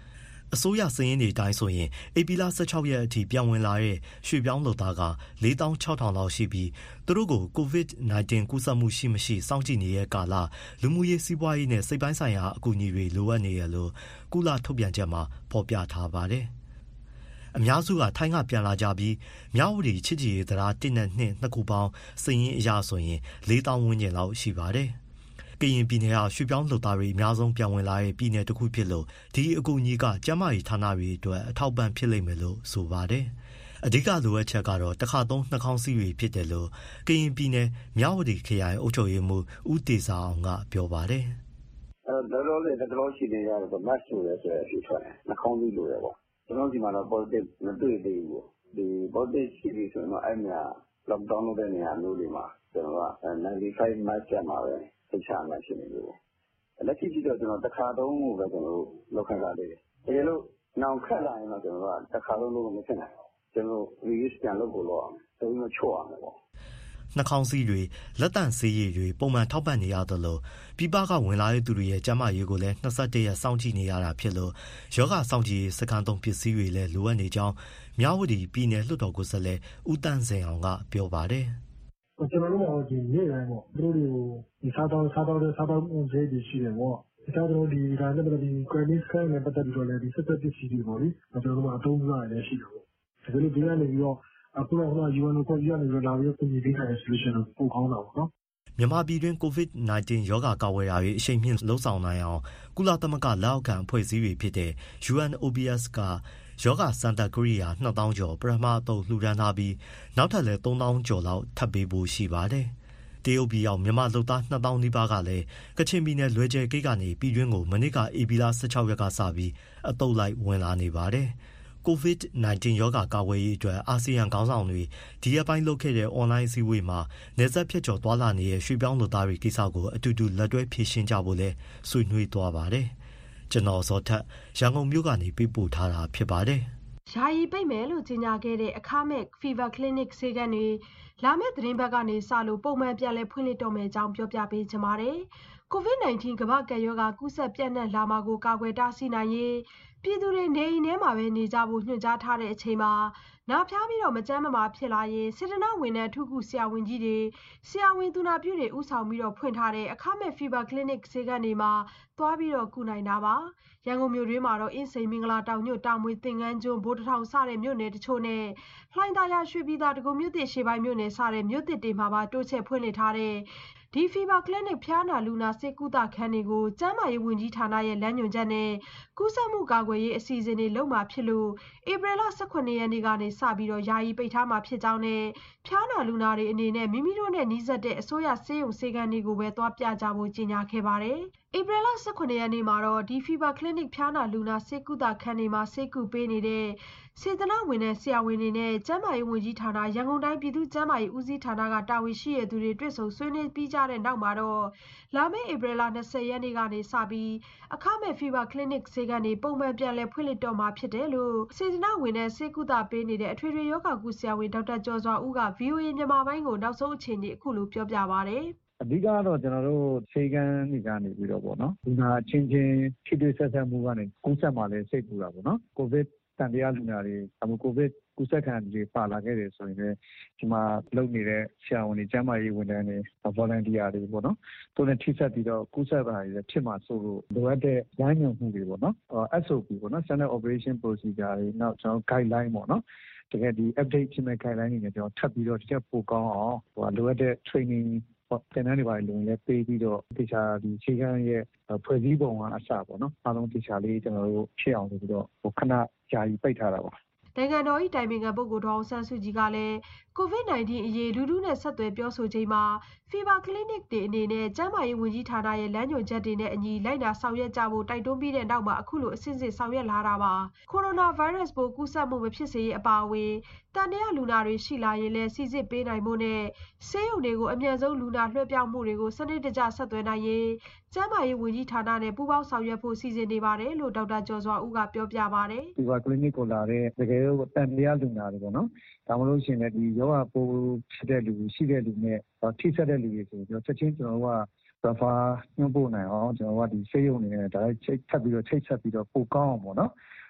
အစိုးရစာရင်းတွေတိုင်းဆိုရင်ဧပြီလဆယ့်ခြောက်ရက်အထိပြန်ဝင်လာတဲ့ရွှေ့ပြောင်းလုပ်သားကလေးသောင်းခြောက်ထောင်လောက်ရှိပြီးသူတို့ကို ကိုဗစ်-၁၉ ကူးစက်မှုရှိမရှိစောင့်ကြည့်နေတဲ့ကာလလူမှုရေးစီးပွားရေးနဲ့စိတ်ပိုင်းဆိုင်ရာအကူအညီတွေလိုအပ်နေရလို့ကုလထုတ်ပြန်ချက်မှာဖော်ပြထားပါတယ်။အများစုကထိုင်းကပြန်လာကြပြီးမြဝတီချစ်ကြည်ရေးတရားတစ်နဲ့နှစ်နှစ်ခုပေါင်းစာရင်းအရဆိုရင်လေးသောင်းဝန်းကျင်လောက်ရှိပါတယ်။ကရင်ပြည်နယ်ကရွှေ့ပြောင်းလုပ်သားတွေအများဆုံးပြန်ဝင်လာတဲ့ပြည်နယ်တစ်ခုဖြစ်လို့ဒီအကူအညီကကျန်းမာရေးဌာနတွေအတွက်အထောက်ပံ့ဖြစ်လိမ့်မယ်လို့ဆိုပါတယ်။အဓိကလိုအပ်ချက်ကတော့တစ်ခါသုံးနှာခေါင်းစည်းတွေဖြစ်တယ်လို့ကရင်ပြည်နယ်မြဝတီခရိုင်အုပ်ချုပ်ရေးမှူးဦးတေဇာအောင်ကပြောပါတယ်။အဲတော့တော်တော်လေးတော်ရှိနေရတော့ mask ဆိုရဲဆိုရဖြစ်ထွက်တယ်။နှာခေါင်းစည်းလိုရပေါ့။ကျွန်တော်ဒီမှာတော့ positive မတွေ့သေးဘူး။ဒီ positive ရှိပြီဆိုတော့အဲ့မြာ lockdown လုပ်တဲ့နေရာမျိုးတွေမှာကျွန်တော်ကninety-five mask ကျမှာပဲသိချာမှရှိနေလို့လက်ရှိကြည့်တော့ကျွန်တော်တစ်ခါသုံးကိုပဲကျွန်တော်တို့လောက်ခံလာတယ်တကယ်လို့နောင်ခက်လာရင်တော့ကျွန်တော်တို့ကတစ်ခါလုံးလုံးမဖြစ်နိုင်ဘူးကျွန်တော် reuse ပြန်လုပ်ဖို့လုပ်အောင်ဆိုပြီးတော့ချော့အောင်ပေါ့နှာခေါင်းစည်းတွေလက်တန့်ဆေးရည်တွေပုံမှန်ထောက်ပံ့နေရတယ်လို့ပြည်ပကဝင်လာတဲ့သူတွေရဲ့ကျန်းမာရေးကိုလည်းနှစ်ဆက်တည်းရစောင့်ကြည့်နေရတာဖြစ်လို့ယောဂစောင့်ကြည့်စကန်သုံးပစ္စည်းတွေလည်းလိုအပ်နေကြောင်းမြဝတီပြည်နယ်လွှတ်တော်ကိုယ်စားလှယ်ဦးတန်းစင်အောင်ကပြောပါတယ်ကျွန်တော်တို့ကဒီနေ့တိုင်းပေါ့သူတို့တွေကိုဒီစားတော့စားတော့စားတော့ဦးစေးတွေရှိတယ်ပေါ့တခြားတော့ဒီဒါနဲ့ပတ်သက်ပြီး credit card နဲ့ပတ်သက်ပြီးတော့လည်းဒီ set ပစ္စည်းတွေပေါ့လေကျွန်တော်တို့ကအသုံးပြုရတယ်ရှိတယ်ပေါ့ဒါကြလို့ဒီကနေပြီးတော့အခုတော့ဟို ယူ အန် ကိုပြောရနေတော့လာပြီးတော့ပြည်ပေးတဲ့ solution ကိုပို့ကောင်းတာပေါ့နော်မြန်မာပြည်တွင်း ကိုဗစ်-၁၉ ရောဂါကာကွယ်ရာရေးအရှိန်မြင့်လှုံ့ဆော်နိုင်အောင်ကုလသမဂ္ဂလက်အောက်ခံအဖွဲ့အစည်းတွေဖြစ်တဲ့ ယူ အန် အို ပီ အက်စ် ကယောဂစမ်းသပ်ကိရိယာနှစ်သောင်းကျော်ပထမအသုတ်လှူဒါန်းထားပြီးနောက်ထပ်လည်းသုံးသောင်းကျော်လောက်ထပ်ပေးဖို့ရှိပါတယ်။တရုတ်ပြည်ရောက်မြန်မာလုပ်သားနှစ်သောင်းနီးပါးကလည်းကချင်ပြည်နယ်လွယ်ကျယ်ဂိတ်ကနေပြည်တွင်းကိုမနေ့ကဧပြီလဆယ့်ခြောက်ရက်ကစပြီးအသုတ်လိုက်ဝင်လာနေပါတယ်။ကိုဗစ်-၁၉ ရောဂါကာကွယ်ရေးအတွက်အာဆီယံခေါင်းဆောင်တွေဒီရက်ပိုင်းလုပ်ခဲ့တဲ့အွန်လိုင်းအစည်းအဝေးမှာနယ်စပ်ဖြတ်ကျော်သွားလာနေတဲ့ရွှေ့ပြောင်းလုပ်သားတွေကိစ္စကိုအတူတူလက်တွဲဖြေရှင်းကြဖို့လဲဆွေးနွေးသွားပါတယ်။ကျွန်တော်ဇော်ထက်ရန်ကုန်မြို့ကနေပေးပို့ထားတာဖြစ်ပါတယ်။ယာယီပိတ်မယ်လို့ကြေညာခဲ့တဲ့အခမဲ့ Fever Clinic ဆေးခန်းတွေလာမယ့်သတင်းပတ်ကနေစလို့ပုံမှန်ပြန်လည်ဖွင့်လှစ်တော့မယ့်အကြောင်းပြောပြပေးချင်ပါတယ်။ ကိုဗစ်-၁၉ ကမ္ဘာ့ကပ်ရောဂါကူးစက်ပြန့်နှံ့လာမှာကိုကာကွယ်တားဆီးနိုင်ရေးပြည်သူတွေနေအိမ်ထဲမှာပဲနေကြဖို့ညွှန်ကြားထားတဲ့အချိန်မှာနာဖျားပြီးတော့မကျန်းမမာဖြစ်လာရင်စေတနာ့ဝန်ထမ်းအထူးကုဆရာဝန်ကြီးတွေဆရာဝန်သူနာပြုတွေဦးဆောင်ပြီးတော့ဖွင့်ထားတဲ့အခမဲ့ Fever Clinic ဆေးခန်းတွေမှာသွားပြီးတော့ကုနိုင်တာပါ။ရန်ကုန်မြို့တွင်းမှာတော့အင်းစိန်မင်္ဂလာတောင်ညွတ်တာမွေသင်္ကန်းကျွန်းဗိုလ်တထောင်စတဲ့မြို့နယ်တချို့နဲ့လှိုင်သာယာရွှေပြည်သာဒဂုံမြို့သစ်ရှေ့ပိုင်းမြို့နယ်စတဲ့မြို့သစ်တွေမှာပါတိုးချဲ့ဖွင့်လှစ်ထားတဲ့ဒီ Fever Clinic ဖျားနာလူနာဆေးကုသခန်းတွေကိုကျန်းမာရေးဝန်ကြီးဌာနရဲ့လမ်းညွှန်ချက်နဲ့ကူးစက်မှုကာကွယ်ရေးအစီအစဉ်တွေလုပ်မှာဖြစ်လို့ဧပြီလ၁၇ရက်နေ့ကနေစပြီးတော့ယာယီပိတ်ထားမှာဖြစ်ကြောင်းနဲ့ဖျားနာလူနာတွေအနေနဲ့မိမိတို့နဲ့နှီးစပ်တဲ့အစိုးရဆေးရုံဆေးခန်းတွေကိုပဲသွားပြကြဖို့ကြေညာခဲ့ပါတယ်။ဧပြီလ၁၇ရက်နေ့မှာတော့ဒီ Fever Clinic ဖျားနာလူနာဆေးကုသခန်းတွေမှာဆေးကုပေးနေတဲ့စေတနာ့ဝန်ထမ်းဆရာဝန်တွေနဲ့ကျန်းမာရေးဝန်ကြီးဌာနရန်ကုန်တိုင်းပြည်သူ့ကျန်းမာရေးဦးစီးဌာနကတာဝန်ရှိတဲ့သူတွေတွေ့ဆုံဆွေးနွေးပြီးကြတဲ့နောက်မှာတော့လာမယ့်ဧပြီလ၂၀ရက်နေ့ကနေစပြီးအခမဲ့ Fever Clinic ဆေးခန်းတွေပုံမှန်ပြန်လည်ဖွင့်လှစ်တော့မှာဖြစ်တယ်လို့စေတနာ့ဝန်ထမ်းဆေးကုသပေးနေတဲ့အထွေထွေရောဂါကုဆရာဝန်ဒေါက်တာကျော်စွာဦးက ဗွီအိုအေမြန်မာပိုင်းကိုနောက်ဆုံးအခြေအနေအခုလိုပြောပြပါတယ်။အဓိကတော့ကျွန်တော်တို့ဆေးကန်းတွေကနေပြီးတော့ပေါ့နော်ဒီမှာချင်းချင်းထိတွေ့ဆက်ဆံမှုကနေကူးစက်မှလည်းစိတ်ပူတာပေါ့နော်ကိုဗစ်တန်တရားလူနာတွေအမှုကိုဗစ်ကူးစက်ခံတွေပါလာခဲ့တယ်ဆိုရင်လည်းဒီမှာလုပ်နေတဲ့ဆရာဝန်တွေကျန်းမာရေးဝန်ထမ်းတွေ volunteer တွေပေါ့နော်သူတို့ထိစပ်ပြီးတော့ကူးစက်တာတွေဖြစ်မှာဆိုလို့လိုအပ်တဲ့လမ်းညွှန်မှုတွေပေါ့နော် S O P ပေါ့နော် Standard Operation Procedure တွေနောက်ကျွန်တော် guideline ပေါ့နော်တကယ်ဒီ update ဖြစ်မဲ့ guideline တွေနဲ့ကျွန်တော်ထပ်ပြီးတော့တစ်ချက်ပိုကောင်းအောင်ဟိုလိုအပ်တဲ့ trainingသင်တန်းတွေပါလုံလည်းပေးပြီးတော့တခြားဒီခြေကမ်းရဲ့ဖွဲ့စည်းပုံကအစပေါ့နော်အားလုံးတခြားလေးကျွန်တော်တို့ဖြစ်အောင်ဆိုပြီးတော့ဟိုခဏကြာကြီးပိတ်ထားတာပါနိုင်ငံတော်၏တိုင်ပင်ခံပုဂ္ဂိုလ်ဒေါ်အောင်ဆန်းစုကြည်ကလည်းကိုဗစ်-၁၉ အရေးလူထုနဲ့ဆက်သွယ်ပြောဆိုချိန်မှာ Fever Clinic တွေအနေနဲ့ကျန်းမာရေးဝန်ကြီးဌာနရဲ့လမ်းညွှန်ချက်တွေနဲ့အညီလိုက်နာဆောင်ရွက်ကြဖို့တိုက်တွန်းပြီးတဲ့နောက်မှာအခုလိုအစစ်စစ်ဆောင်ရွက်လာတာပါ။ကိုရိုနာဗိုင်းရပ်စ်ပိုးကူးစက်မှုမဖြစ်စေရေးအပါအဝင်တန်တရားလူနာတွေရှိလာရင်လည်းစီစစ်ပေးနိုင်ဖို့နဲ့ဆေးရုံတွေကိုအမြန်ဆုံးလူနာလွှဲပြောင်းမှုတွေကိုစနစ်တကျဆက်သွယ်နိုင်ရေးကျန်းမာရေးဝန်ကြီးဌာနနဲ့ပူးပေါင်းဆောင်ရွက်ဖို့စီစဉ်နေပါတယ်လို့ဒေါက်တာကျော်စွာဦးကပြောပြပါတယ်။ Fever Clinic ကိုလာတဲ့တကယ်လို့တန်တရားလူနာတွေပေါ့နော်ဒါမှမဟုတ်ရှင်လည်းဒီရောဂါပိုးဖြစ်တဲ့လူရှိတဲ့လူနဲ့ထိစပ်တဲ့လူတွေဆိုတော့ချက်ချင်းကျွန်တော်တို့က refer ညွှန်ပို့နိုင်အောင်ကျွန်တော်တို့ကဒီဆေးရုံတွေနဲ့ဒါချိတ်ထပ်ပြီးတော့ချိတ်ဆက်ပြီးတော့ပိုကောင်းအောင်ပေါ့နော်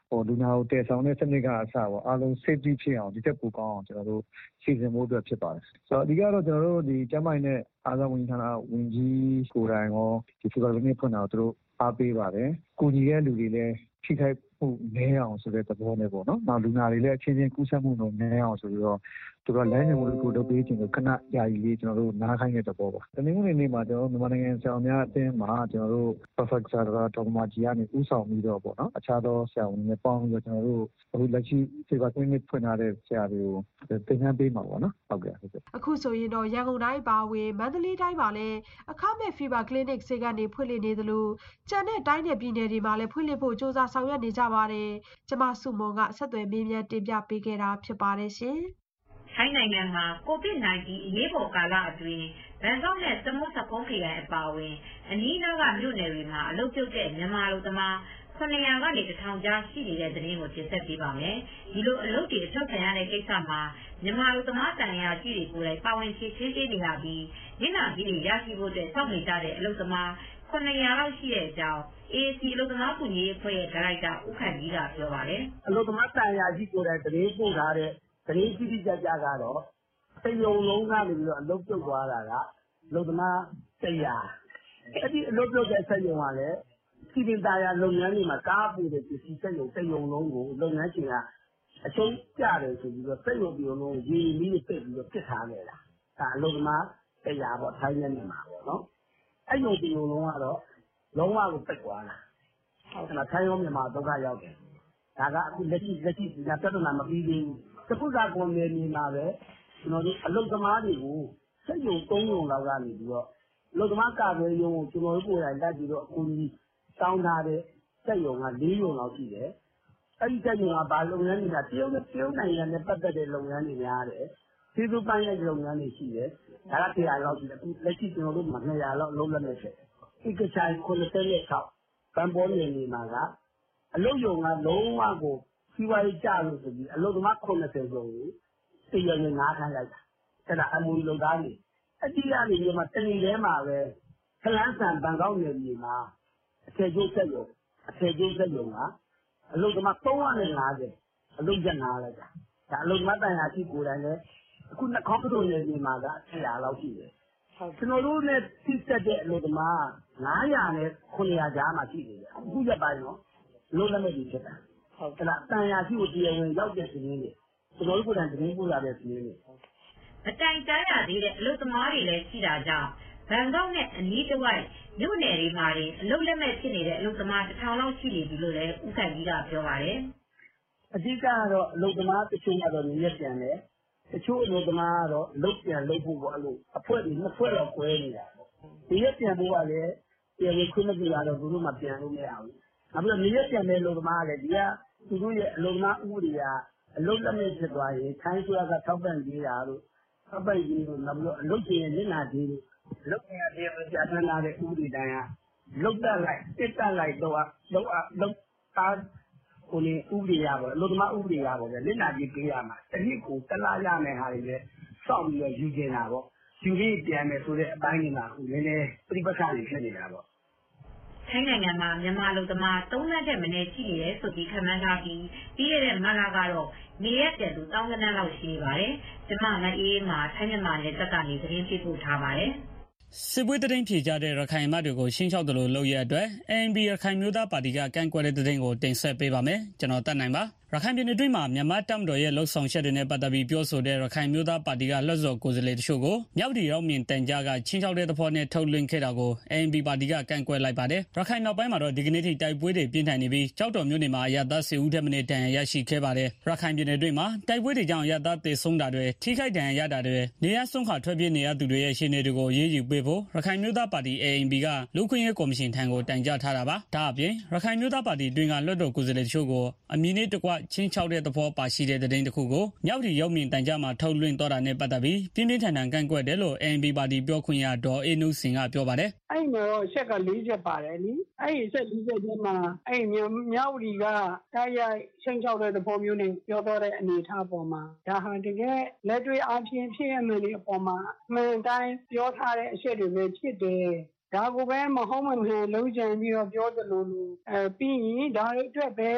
ဟိုလူနာကိုတည်ဆောင်တဲ့စနစ်ကအစပေါ့အားလုံး safety ဖြစ်အောင်ဒီတက်ပူကောင်းအောင်ကျွန်တော်တို့စီစဉ်ဖို့အတွက်ဖြစ်ပါတယ်ဆိုတော့အဓိကတော့ကျွန်တော်တို့ဒီကျန်းမာရေးနဲ့အားကစားဝန်ကြီးဌာနဝန်ကြီးကိုယ်တိုင်ရောဒီ fever clinic ဖွင့်တာကိုသူတို့အားပေးပါတယ်ကိုကြီးရဲ့လူတွေလည်းထိခိုက်မှုနည်းအောင်ဆိုတဲ့သဘောနဲ့ပေါ့နော်နောက်လူနာတွေလည်းအချင်းချင်းကူးစက်မှုနည်းအောင်ဆိုပြီးတော့သူတို့လမ်းညွှန်မှုကိုလုပ်ပေးခြင်းကိုခဏယာယီလေးကျွန်တော်တို့နားခိုင်းတဲ့သဘောပါတနင်္ဂနွေနေ့မှာကျွန်တော်တို့မြန်မာနိုင်ငံဆရာဝန်များအသင်းမှာကျွန်တော်တို့ Professor ဒေါက်တာမာကြီးကနေဦးဆောင်ပြီးတော့ပေါ့နော်အခြားသောဆရာဝန်တွေပေါင်းပြီးတော့ကျွန်တော်တို့အခုလက်ရှိ fever clinic ဖွင့်ထားတဲ့ဆရာတွေကိုသင်တန်းပေးမှာပေါ့နော်ဟုတ်ကဲ့ဟုတ်ကဲ့အခုဆိုရင်တော့ရန်ကုန်တိုင်းပါဝင်မန္တလေးတိုင်းမှာလည်းအခမဲ့ fever clinic ဆေးကနေဖွင့်လှစ်နေသလိုကျန်တဲ့တိုင်းနယ်ပြည်နယ်တွေမှာလည်းဖွင့်လှစ်ဖို့စ조사ဆောင်ရွက်နေကြပါတယ်ကျမစုမွန်ကဆက်သွယ်မေးမြန်းတင်ပြပေးခဲ့တာဖြစ်ပါတယ်ရှင်ထိုင်းနိုင်ငံမှာ ကိုဗစ် ၁၉ အရေးပေါ်ကာလအတွင်းဘန်ကောက်နဲ့စမုတ်ဆာခွန်းခရိုင်အပါအဝင်အနီးအနားကမြို့နယ်တွေမှာအလုပ်ပြုတ်တဲ့မြန်မာအလုပ်သမားခုနှစ်ရာကနေတစ်ထောင်ကြားရှိနေတဲ့သတင်းကိုတင်ဆက်ပေးပါမယ်။ဒီလိုအလုပ်တွေအထောက်ခံရတဲ့ကိစ္စမှာမြန်မာအလုပ်သမားတန်ရာကြီးတွေကိုလည်းပါဝင်ဖြည့်ရှင်းပေးနေရပြီးညနာကြီးတွေရရှိဖို့အတွက်စောင့်နေကြတဲ့အလုပ်သမားခုနှစ်ရာလောက်ရှိတဲ့အကြောင်း အေ အေ စီ အလုပ်သမားကူညီရေးအဖွဲ့ရဲ့ဒါရိုက်တာဦးခိုင်ကြီးကပြောပါတယ်။အလုပ်သမားတန်ရာကြီးကိုလည်းသတင်းပို့ထားတဲ့သတင်းကြီးကြီးကြကြကတော့တယုံလုံးကနေပြီးတော့အလုပ်ပြုတ်သွားတာကအလုပ်သမားတရားအဲ့ဒီအလုပ်ပြုတ်တဲ့ဆက်ယုံကလည်းစီပင်သားရလုပ်ငန်းတွေမှာကားပူတဲ့ပစ္စည်းဆက်ယုံတယုံလုံးကိုလုပ်ငန်းရှင်ကအချုံးကြတယ်ဆိုပြီးတော့ဆက်ယုံပြုံလုံးရေမီးပိတ်ပြီးတော့ပြစ်ထားနေတာဒါအလုပ်သမားတရားပေါ့ထိုင်းနေမှာပေါ့နော်အဲ့ယုံတယုံလုံးကတော့လုံးဝကိုပိတ်သွားတာဟုတ်ကဲ့ထိုင်းရောမြန်မာဒုက္ခရောက်တယ်ဒါကအခုလက်ရှိလက်ရှိဒီကပြဿနာမပြီးသေးဘူးတခုကကွန်မြူနီမှာပဲကျွန်တော်တို့အလုပ်သမားတွေကိုစက်ရုံသုံးရုံလောက်ကနေပြီးတော့အလုပ်သမားကာကွယ်ရုံကိုကျွန်တော်တို့ကိုယ်တိုင်တက်ပြီးတော့အကူအညီတောင်းထားတဲ့စက်ရုံကလေးရုံလောက်ရှိတယ်။အဲဒီစက်ရုံကဘာလုပ်ငန်းတွေကတရုတ်နဲ့တရုတ်နိုင်ငံနဲ့ပတ်သက်တဲ့လုပ်ငန်းတွေများတယ်။စီးပွားပိုင်းရဲ့လုပ်ငန်းတွေရှိတယ်။ဒါကတစ်ရာလောက်ရှိတယ်။လက်ရှိကျွန်တော်တို့မှာနှစ်ရာလောက်လုံးလက်နဲ့ဖြစ်တယ်။ဒီကချိုင်ခုနှစ်ဆယ်နဲ့၆ဗန်ပေါ်နေနေမှာကအလုပ်ရုံကလုံးဝကိုစီးပွားရေးကျလို့ဆိုပြီးအလုပ်သမားခုနှစ်ဆယ်ကျော်ကိုတရားဝင်ငါးခိုင်းလိုက်တာအဲ့ဒါအမူလုပ်သားတွေအတိအကျနေမှာတနေ့တည်းမှာပဲခလန်းဆန်ဘန်ကောက်နယ်ပြည်မှာအထည်ချုပ်ဆက်ရုံအထည်ချုပ်ဆက်ရုံကအလုပ်သမားသုံးရာနဲ့ငါးဆယ်အလုပ်ရက်နာလိုက်တာဒါအလုပ်သမားတန်ရာရှိကိုယ်တိုင်လည်းအခုနှခေါင်းကတို့နယ်ပြည်မှာကတစ်ရာလောက်ရှိတယ်ကျွန်တော်တို့နဲ့သိသက်တဲ့အလုပ်သမားငါးရာနဲ့ခုနှစ်ရာကြားမှာရှိနေတယ်အခုရက်ပိုင်းတော့လုံးလက်မဲ့ကြီးဖြစ်တာဟုတ်ကဲ့တန်ရာရှိကိုတရားဝင်ရောက်တဲ့စီးရင်တွေကျွန်တော်တို့ကိုယ်တိုင်သတင်းပို့ရတဲ့စီးရင်တွေအတိုင်တန်းရသေးတဲ့အလုပ်သမားတွေလည်းရှိတာကြောင့်ဘန်ကောက်နဲ့အနီးတစ်ဝိုက်မြို့နယ်တွေမှာအလုပ်လက်မဲ့ဖြစ်နေတဲ့အလုပ်သမားတစ်ထောင်လောက်ရှိနေပြီလို့လည်းဦးခိုင်ကြီးကပြောပါတယ်အဓိကကတော့အလုပ်သမားတချို့ကတော့နေရပြန်တယ်တချို့အလုပ်သမားကတော့အလုပ်ပြန်လုပ်ဖို့ပေါ့အဲ့လိုအဖွဲ့တွေနှစ်ဖွဲ့တော့꿰နေတာဒီရက်ပြန်ဖို့ကလည်းပြန်ရခွင့်မပြုရတော့သူတို့မှပြန်လို့မရဘူးနောက်ပြီးတော့နေရပြန်တဲ့အလုပ်သမားကလည်းဒီကသူတို့ရဲ့အလုပ်သမားဥပဒေကအလုပ်လက်မဲ့ဖြစ်သွားရင်ထိုင်းဆိုရကထောက်ပံ့ပေးတာတို့ထောက်ပံ့ပေးလို့နောက်ပြီးတော့အလုပ်ရှင်ရဲ့မျက်နှာကြီးတို့လုပ်ငန်းတွေပြဋ္ဌာန်းထားတဲ့ဥပဒေတိုင်းကလုပ်တတ်လိုက်တက်တတ်လိုက်တော့လုပ်လုပ်သားကိုနေဥပဒေရပါအလုပ်သမားဥပဒေရပါပဲမျက်နှာကြီးပေးရမှာတစ်နှစ်ကိုတစ်လရမယ်ဟာတွေလည်းစောင့်ပြီးတော့ယူကျင်တာပေါ့ယူပြီးပြန်မယ်ဆိုတဲ့အပိုင်းတွေမှာအခုနည်းနည်းပြိပက္ခတွေဖြစ်နေတာပေါ့ထိုင်းနိုင်ငံမှာမြန်မာလူသမားသုံးသန်းတဲ့မနေ့ရှိနေတယ်ဆိုပြီးခန့်မှန်းထားပြီးပြီးခဲ့တဲ့မလကတော့နေရက်တဲ့သူတောင်းကနန်းလောက်ရှိနေပါတယ်။ကျမမအေးမှာထိုင်းမြန်မာနယ်စပ်ကနေသတင်းပေးပို့ထားပါတယ်။စစ်ပွဲသတင်းဖြေကြတဲ့ရခိုင်မတွေကိုရှင်းချောက်တယ်လို့လုပ်ရတဲ့ A N P ရခိုင်မျိုးသားပါတီကကန့်ကွက်တဲ့သတင်းကိုတင်ဆက်ပေးပါမယ်။ကျွန်တော်တက်နိုင်ပါ။ရခိုင်ပြည်နယ်တွင်းမှာမြန်မာတပ်မတော်ရဲ့လှုပ်ဆောင်ချက်တွေနဲ့ပတ်သက်ပြီးပြောဆိုတဲ့ရခိုင်မျိုးသားပါတီကလွှတ်တော်ကိုယ်စားလှယ်တချို့ကိုမြောက်တီရောက်မြင်တန်ကြားကချင်းချောက်တဲ့သဘောနဲ့ထုတ်လွှင့်ခဲ့တာကို A N P ပါတီကကန့်ကွက်လိုက်ပါတယ်။ရခိုင်နောက်ပိုင်းမှာတော့ဒီကနေ့ထိတိုက်ပွဲတွေပြင်းထန်နေပြီးကြောက်တော်မြို့နယ်မှာအရသာစစ်ဦးထက်မနည်းတန်ရာရရှိခဲ့ပါတယ်။ရခိုင်ပြည်နယ်တွင်းမှာတိုက်ပွဲတွေကြောင့်အရသာတေဆုံးတာတွေထိခိုက်ဒဏ်ရာရတာတွေနေရဆုံးခါထွက်ပြေးနေရသူတွေရဲ့ရှင်းနေတွေကိုရေးယူပေးဖို့ရခိုင်မျိုးသားပါတီ A N P ကလူခွင့်ရေးကော်မရှင်ထံကိုတိုင်ကြားထားတာပါ။ဒါအပြင်ရခိုင်မျိုးသားပါတီတွင်ကလွှတ်တော်ကိုယ်စားလှယ်တချို့ကိုအမည်နဲ့တကွချင်းချောက်တဲ့သဘောပါရှိတဲ့တဲ့င်းတစ်ခုကိုမြောက်တီရုပ်မြင်တန်ကြားမှာထုတ်လွှင့်တော့တာနဲ့ပတ်သက်ပြီးပြင်းပြင်းထန်ထန်ကန့်ကွက်တယ်လို့ A N P ပါတီပြောခွင့်ရဒေါ်အေနုစင်ကပြောပါတယ်။အဲ့မှာတော့ချက်ကလေးချက်ပါတယ်လीအဲ့ဒီချက်လေးချက်ထဲမှာအဲ့မြောက်တီကတိုက်ရိုက်ချင်းချောက်တဲ့သဘောမျိုးနဲ့ပြောတော့တဲ့အနေအထားပေါ်မှာဒါဟာတကယ်လက်တွေ့အချင်းဖြစ်ရမယ်ဒီအပေါ်မှာအမှန်တိုင်းပြောထားတဲ့အချက်တွေပဲဖြစ်တယ်။ဒါကိုပဲမဟုတ်မမှန်လုံးချင်ပြီးတော့ပြောသလိုလိုအဲပြီးရင်ဒါတွေအတွက်ပဲ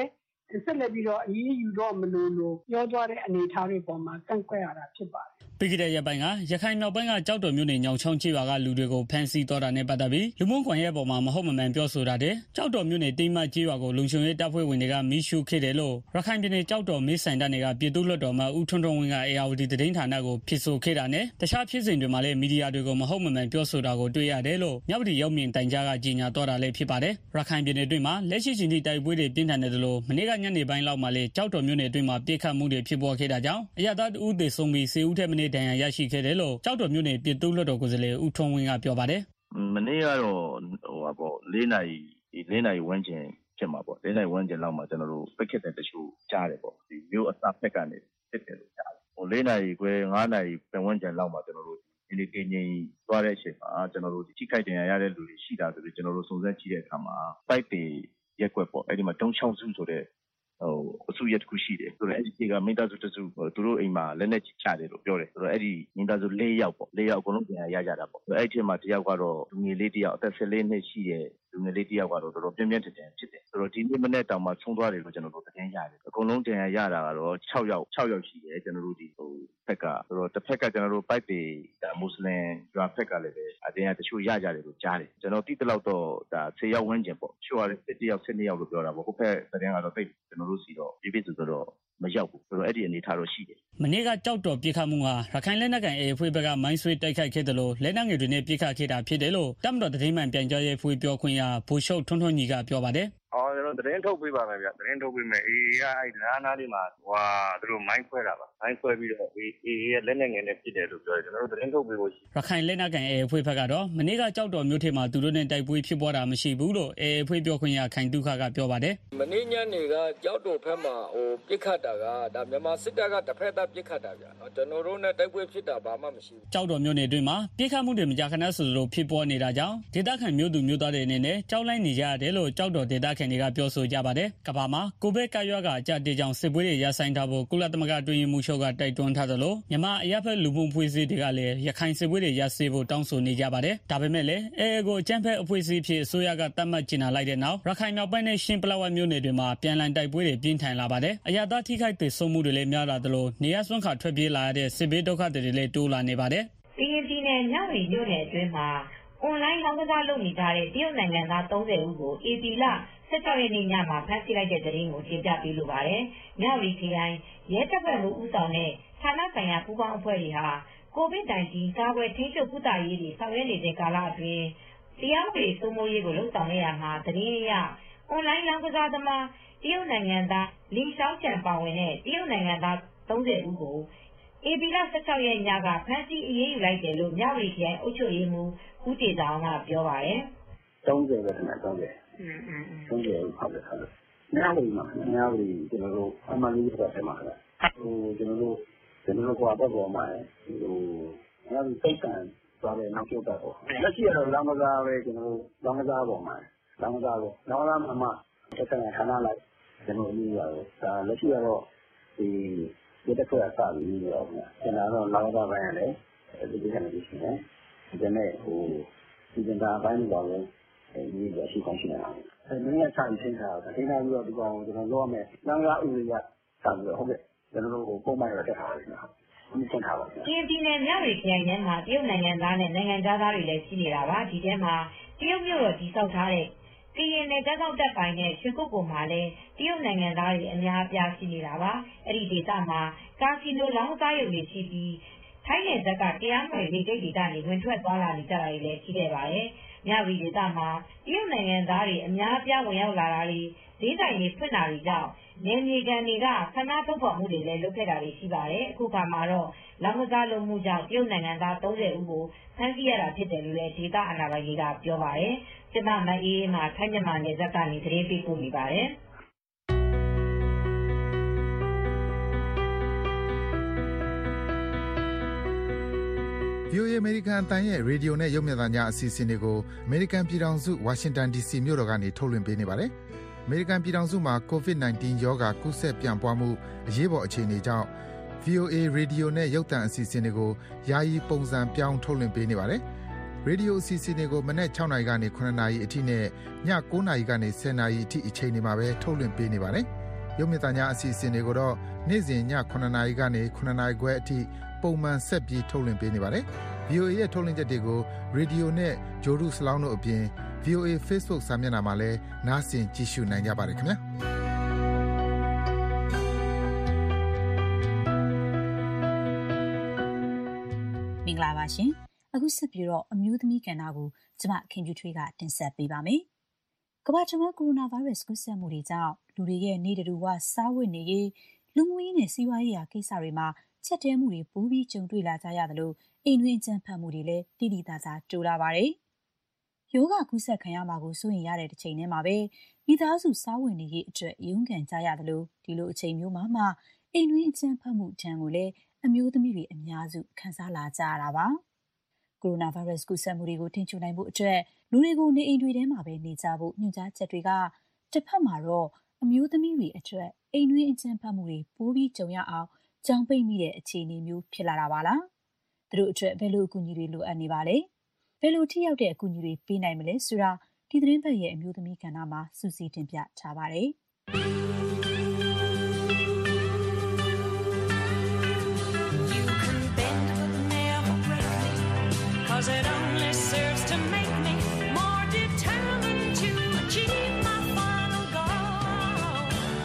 ဆက်လက်ပြီးတော့အရေးယူတော့မလို့လို့ပြောသွားတဲ့အနေအထားတွေပေါ်မှာကန့်ကွက်ရတာဖြစ်ပါတယ်ပြီးခဲ့တဲ့ရက်ပိုင်းကရခိုင်မြောက်ပိုင်းကကြောက်တော်မြို့နယ်ညောင်ချောင်းချေပါကလူတွေကိုဖမ်းဆီးတော့တာနဲ့ပတ်သက်ပြီးလူမှုကွန်ရက်ပေါ်မှာမဟုတ်မမှန်ပြောဆိုတာတဲ့ကြောက်တော်မြို့နယ်တိမ်မကြီးရွာကိုလုံခြုံရေးတပ်ဖွဲ့ဝင်တွေကမီးရှို့ခဲ့တယ်လို့ရခိုင်ပြည်နယ်ကြောက်တော်မေးဆိုင်တပ်တွေကပြည်သူ့လွှတ်တော်မှဦးထွန်းထွန်းဝင်းက A R D သတင်းဌာနကိုဖြစ်ဆိုခဲ့တာနဲ့တခြားဖြစ်စဉ်တွေမှာလည်းမီဒီယာတွေကိုမဟုတ်မမှန်ပြောဆိုတာကိုတွေ့ရတယ်လို့မြောက်ပြည်ရုပ်မြင်တိုင်ကြားကကြေညာတော့တာလည်းဖြစ်ပါတယ်ရခိုင်ပြည်နယ်အတွင်းမှာလက်ရှိချိန်ထိတိုက်ပွဲတွေပြင်းထန်နေတယ်လို့မနေ့ကညနေပိုင်းလောက်မှာလည်းကြောက်တော်မြို့နယ်အတွင်းမှာပြစ်ခတ်မှုတွေဖြစ်ပေါ်ခဲ့တာကြောင့်အရသာတဦးသေဆုံးပြီးဆယ်ဦးထက်မနည်းဒဏ်ရာရရှိခဲ့တယ်လို့ကြောက်တော်မြို့နယ်ပြည်သူ့လွှတ်တော်ကိုယ်စားလှယ်ဦးထွန်းဝင်းကပြောပါတယ်မနေ့ကတော့ဟိုပါပေါ့လေးနာရီလေးနာရီဝန်းကျင်ဖြစ်မှာပေါ့လေးနာရီဝန်းကျင်လောက်မှာကျွန်တော်တို့ပက်ခက်တဲ့တချို့ကြားတယ်ပေါ့ဒီမျိုးအစဖက်ကနေဖြစ်တယ်လို့ကြားတယ်ဟိုလေးနာရီခွဲငါးနာရီပတ်ဝန်းကျင်လောက်မှာကျွန်တော်တို့ဒီနေ့တင်းကြီးသွားတဲ့အချိန်မှာကျွန်တော်တို့ထိခိုက်ဒဏ်ရာရတဲ့လူတွေရှိတာဆိုပြီးကျွန်တော်တို့စုံစမ်းကြည့်တဲ့အခါမှာပိုက်တွေရက်ွက်ပေါ့အဲ့ဒီမှာတုံးချောင်းစုဆိုတဲ့ဟိုအစုရက်တစ်ခုရှိတယ်ဆိုတော့အဲ့ဒီကမိသားစုတစုသူတို့အိမ်မှာလက်နဲ့ချချတယ်လို့ပြောတယ်ဆိုတော့အဲ့ဒီမိသားစု၄ယောက်ပေါ့၄ယောက်အကုန်လုံးပြန်ရကြတာပေါ့အဲ့ဒီထဲမှာတယောက်ကတော့လူငယ်လေးတယောက်အသက်၁၄နှစ်ရှိတဲ့လူငယ်လေးတယောက်ကတော့တော်တော်ပြင်းပြင်းထန်ထန်ဖြစ်တယ်ဆိုတော့ဒီနေ့မနေ့တောင်မှဆုံးသွားတယ်လို့ကျွန်တော်တို့သတင်းရတယ်အကုန်လုံးပြန်ရရတာကတော့၆ယောက်၆ယောက်ရှိတယ်ကျွန်တော်တို့ဒီဟိုဘက်ကဆိုတော့တစ်ဖက်ကကျွန်တော်တို့ပိုက်ပေမွတ်စလင်ရွာဘက်ကလည်းပဲအတင်းအတချို့ရကြတယ်လို့ကြားတယ်ကျွန်တော်တိတလောက်တော့ဒါ၁၀ယောက်ဝန်းကျင်ပေါ့ချို့ရတယ်၁၁ယောက်၁၂ယောက်လို့ပြောတာပေါ့ဟိုဘက်သတင်းကတော့တိတ်ကျွန်တော်တို့စီတော့ပြပြဆိုတော့မရောက်ဘူးဆိုတော့အဲ့ဒီအနေထားတော့ရှိတယ်မနေ့ကကြောက်တော်ပြစ်ခတ်မှုဟာရခိုင်လက်နက်ကိုင်အေအဖွဲ့ဘက်ကမိုင်းဆွဲတိုက်ခိုက်ခဲ့တယ်လို့လက်နက်ငယ်တွေနဲ့ပြစ်ခတ်ခဲ့တာဖြစ်တယ်လို့တပ်မတော်သတင်းမှန်ပြန်ကြားရေးအဖွဲ့ပြောခွင့်ရဗိုလ်ချုပ်ထွန်းထွန်းညီကပြောပါတယ်အော်ကျွန်တော်သတင်းထုတ်ပေးပါမယ်ဗျသတင်းထုတ်ပေးမယ်အေအေကအဲ့လမ်းနားလေးမှာဟွာသူတို့မိုင်းခွဲတာပါမိုင်းခွဲပြီးတော့အေအေရဲ့လက်နက်ငယ်နဲ့ဖြစ်တယ်လို့ပြောတယ်ကျွန်တော်တို့သတင်းထုတ်ပေးဖို့ရှိရခိုင်လက်နက်ကိုင်အေအဖွဲ့ဘက်ကတော့မနေ့ကကြောက်တော်မြို့ထဲမှာသူတို့နဲ့တိုက်ပွဲဖြစ်ပွားတာမရှိဘူးလို့အေအဖွဲ့ပြောခွင့်ရခိုင်ဒုက္ခကပြောပါတယ်မနေ့ညနေကကြောက်တော်ဘက်မှာဟိုပြစ်ခတ်တာကဒါမြန်မာစစ်တပ်ကတစ်ဖက်သားပြစ်ခတ်တာဗျနော်ကျွန်တော်တို့နဲ့တိုက်ပွဲဖြစ်တာဘာမှမရှိဘူးကြောက်တော်မြို့နယ်အတွင်းမှာပြစ်ခတ်မှုတွေမကြာခဏဆိုလိုဖြစ်ပေါ်နေတာကြောင့်ဒေသခံမြို့သူမြို့သားတွေအနေနဲ့ကြောက်လိုက်နေကြရတယ်လို့ကြောက်တော်ဒေသခံတွေကပြောဆိုကြပါတယ်ကမ္ဘာမှာကိုဗစ်ကာရောဂါအကြတဲ့ကြောင့်စစ်ပွဲတွေရပ်ဆိုင်းထားဖို့ကုလသမဂ္ဂအတွင်းရေးမှူးချုပ်ကတိုက်တွန်းထားသလိုမြန်မာအရပ်ဖက်လူမှုအဖွဲ့အစည်းတွေကလည်းရခိုင်စစ်ပွဲတွေရပ်စဲဖို့တောင်းဆိုနေကြပါတယ်ဒါပေမဲ့လည်းအေအေကိုအကြမ်းဖက်အဖွဲ့အစည်းဖြစ်အစိုးရကသတ်မှတ်ကြေညာလိုက်တဲ့နောက်ရခိုင်မြောက်ပိုင်းနဲ့ရှင်းပလက်ဝတ်မြို့နယ်တွေမှာပြန်လည်တိုက်ပွဲတွေပြင်းထန်လာပါတယ်အရသာထိခိုက်သေဆုံးမှုတွေလည်းများလာသလိုနေရစွန့်ခါထွက်ပြေးလာရတဲ့စစ်ဘေးဒုက္ခတွေလည်းတိုးလာနေပါတယ်ကရင်ပြည်နယ်မြောက်ရီမြို့နယ်အတွင်းမှာအွန်လိုင်းလောင်းကစားလုပ်နေကြတဲ့တရုတ်နိုင်ငံသား၃၀ဦးကိုဧပြီလ၁၆ရက်နေ့ညမှာဖမ်းဆီးလိုက်တဲ့သတင်းကိုတင်ပြပေးလိုပါတယ်။မြောက်ရီခရိုင်ရဲတပ်ဖွဲ့မှဦးဆောင်တဲ့ဌာနဆိုင်ရာပူးပေါင်းအဖွဲ့တွေဟာကိုဗစ် ၁၉ ကာကွယ်ထိန်းချုပ်ကုသရေးတွေဆောင်ရွက်နေတဲ့ကာလအတွင်းတရားဥပဒေစိုးမိုးရေးကိုလှုံ့ဆော်နေရမှာသတင်းအရအွန်လိုင်းလောင်းကစားသမားတရုတ်နိုင်ငံသားလီရှောင်းချန်ပါဝင်တဲ့တရုတ်နိုင်ငံသား၃၀ဦးကိုဧပြီလ၁၆ရက်ညကဖမ်းဆီးအရေးယူလိုက်တယ်လို့မြောက်ရီခရိုင်အုပ်ချုပ်ရေးမှူးဦးတေဇာအောင်ကပြောပါတယ်။၃၀ပဲခင်ဗျ၃၀อืมอืมသုံးတယ်ဟုတ်တယ်ဟုတ်တယ်။ညဝီမှာညဝီကျွန်တော်တို့အမှန်လေးဆိုတာမှာလေ။ဟိုကျွန်တော်တို့ကျွန်တော်တို့ကတော့ပေါ်မှာဟိုညဝီစိတ်ကံသွားတယ်နောက်ကျတော့လက်ရှိကတော့လောင်းကစားပဲကျွန်တော်တို့လောင်းကစားပေါ်မှာလောင်းကစားပေါ်လောင်းကစားမှာမှတက်တဲ့ခဏလိုက်ကျွန်တော်နေရတော့ဒါလက်ရှိကတော့ဒီဒီတစ်ခွက်အစပြီးနေတော့ကျွန်တော်တော့လောင်းကစားပိုင်းရတယ်ဒီကိစ္စနဲ့ရှိတယ်။ဒီနေ့ဟိုဒီကံအပိုင်းတွေပါပဲဒီလိုရှိကောင်းရှိနေတာ။အဲဒီနေ့ကစပြီးရှင်းတာ။ဒီနေ့ပြီးတော့ဒီကောင်ကျွန်တော်လုပ်ရမယ်။လမ်းကားဥပဒေကစပြီးတော့ဟုတ်ကဲ့ကျွန်တော်တို့ပုံမှန်ရတက်ထားပါတယ်နော်။ဒီစင်ထားပါဗျာ။ကရင်ပြည်နယ်မြောက်ရီခရိုင်ထဲမှာတရုတ်နိုင်ငံသားနဲ့နိုင်ငံသားတွေလည်းရှိနေတာပါ။ဒီထဲမှာတရုတ်မြို့တော်တည်ဆောက်ထားတဲ့ကရင်နယ်တပ်ဆောင်တပ်ပိုင်းနဲ့ရွှေကုက္ကိုမှာလည်းတရုတ်နိုင်ငံသားတွေအများအပြားရှိနေတာပါ။အဲဒီဒေသမှာကာစီနိုလောင်းစားရုံတွေရှိပြီးထိုင်းနယ်စပ်ကတရားမဝင်လေဆိပ်တွေကနေဝင်ထွက်သွားလာနေကြတာတွေလည်းရှိခဲ့ပါတယ်။မြဝတီဒေသမှာတရုတ်နိုင်ငံသားတွေအများအပြားဝင်ရောက်လာတာတွေဈေးဆိုင်တွေဖွင့်တာတွေကြောင့်နယ်မြေခံတွေကဆန္ဒထုတ်ဖော်မှုတွေလည်းလုပ်ခဲ့တာတွေရှိပါတယ်။အခုခါမှာတော့လောင်းကစားလုပ်မှုကြောင့်တရုတ်နိုင်ငံသား၃၀ဦးကိုဖမ်းဆီးရတာဖြစ်တယ်လို့လည်းဒေသအာဏာပိုင်တွေကပြောပါတယ်။ကျမမအေးမှာထိုင်းမြန်မာနယ်စပ်ကနေသတင်းပေးပို့နေပါတယ်။ဗွီအိုအေ အမေရိကန်အသံရဲ့ရေဒီယိုနဲ့ရုပ်မြင်သံကြားအစီအစဉ်တွေကိုအမေရိကန်ပြည်ထောင်စုဝါရှင်တန် ဒီစီ မြို့တော်ကနေထုတ်လွှင့်ပေးနေပါတယ်။အမေရိကန်ပြည်ထောင်စုမှာ ကိုဗစ် ၁၉ ရောဂါကူးစက်ပြန့်ပွားမှုအရေးပေါ်အခြေအနေကြောင့် ဗွီအိုအေ ရေဒီယိုနဲ့ရုပ်သံအစီအစဉ်တွေကိုယာယီပုံစံပြောင်းထုတ်လွှင့်ပေးနေပါတယ်။ရေဒီယိုအစီအစဉ်တွေကိုမနက်၆နာရီကနေ၇နာရီအထိနဲ့ည၉နာရီကနေ၁၀နာရီအထိအချိန်တွေမှာပဲထုတ်လွှင့်ပေးနေပါတယ်။ရုပ်မြသညအစီအစဉ်တွေကိုတော့နေ့စဉ်ညခုနှစ်နာရီကနေခုနှစ်နာရီခွဲအထိပုံမှန်ဆက်ပြီးထုတ်လွှင့်ပေးနေပါတယ်။ ဗွီအိုအေ ရဲ့ထုတ်လွှင့်ချက်တွေကိုရေဒီယိုနဲ့ဂျိုဒူစလောင်းတို့အပြင် ဗွီအိုအေ Facebook စာမျက်နှာမှာလည်းနားဆင်ကြည့်ရှုနိုင်ကြပါတယ်ခင်ဗျာ။မင်္ဂလာပါရှင်။အခုဆက်ပြီးတော့အမျိုးသမီးကဏ္ဍကိုကျမခင်ဖြူထွေးကတင်ဆက်ပေးပါမယ်။ကမ္ဘာတဝန်းကိုရိုနာဗိုင်းရပ်စ်ကူးစက်မှုတွေကြောင့်လူတွေရဲ့နေတူဝစားဝတ်နေရေးလူမှုရေးနဲ့စီးပွားရေးရာကိစ္စတွေမှာချက်တဲမှုတွေပိုပြီးကြုံတွေ့လာကြရသလိုအိမ်တွင်းအကြမ်းဖက်မှုတွေလည်းတိတိကျကျတိုးလာပါတယ်။ယောဂကူးစက်ခံရမှာကိုစိုးရိမ်ရတဲ့တစ်ချိန်တည်းမှာပဲမိသားစုစားဝတ်နေရေးအတွက်ရုန်းကန်ကြရသလိုဒီလိုအချိန်မျိုးမှာမှအိမ်တွင်းအကြမ်းဖက်မှုဒဏ်ကိုလည်းအမျိုးသမီးတွေအများစုခံစားလာကြရတာပါ။ကိုရိုနာဗိုင်းရပ်စ်ကူးစက်မှုတွေကိုထိန်းချုပ်နိုင်ဖို့အတွက်လူတွေကိုနေအိမ်တွေထဲမှာပဲနေကြဖို့ညွှန်ကြားချက်တွေကတစ်ဖက်မှာတော့အမျိုးသမီးတွေအတွက်အိမ်တွင်းအကြမ်းဖက်မှုတွေပိုပြီးကြုံရအောင်ကြောင်ပိတ်မိတဲ့အခြေအနေမျိုးဖြစ်လာတာပါလား။သူတို့အတွက်ဘယ်လိုအကူအညီတွေလိုအပ်နေပါလဲ။ဘယ်လိုထိရောက်တဲ့အကူအညီတွေပေးနိုင်မလဲဆိုတာဒီသတင်းပတ်ရဲ့အမျိုးသမီးကဏ္ဍမှာစူးစီးတင်ပြထားပါတယ်။ It only serves to make me more determined to achieve my final goal.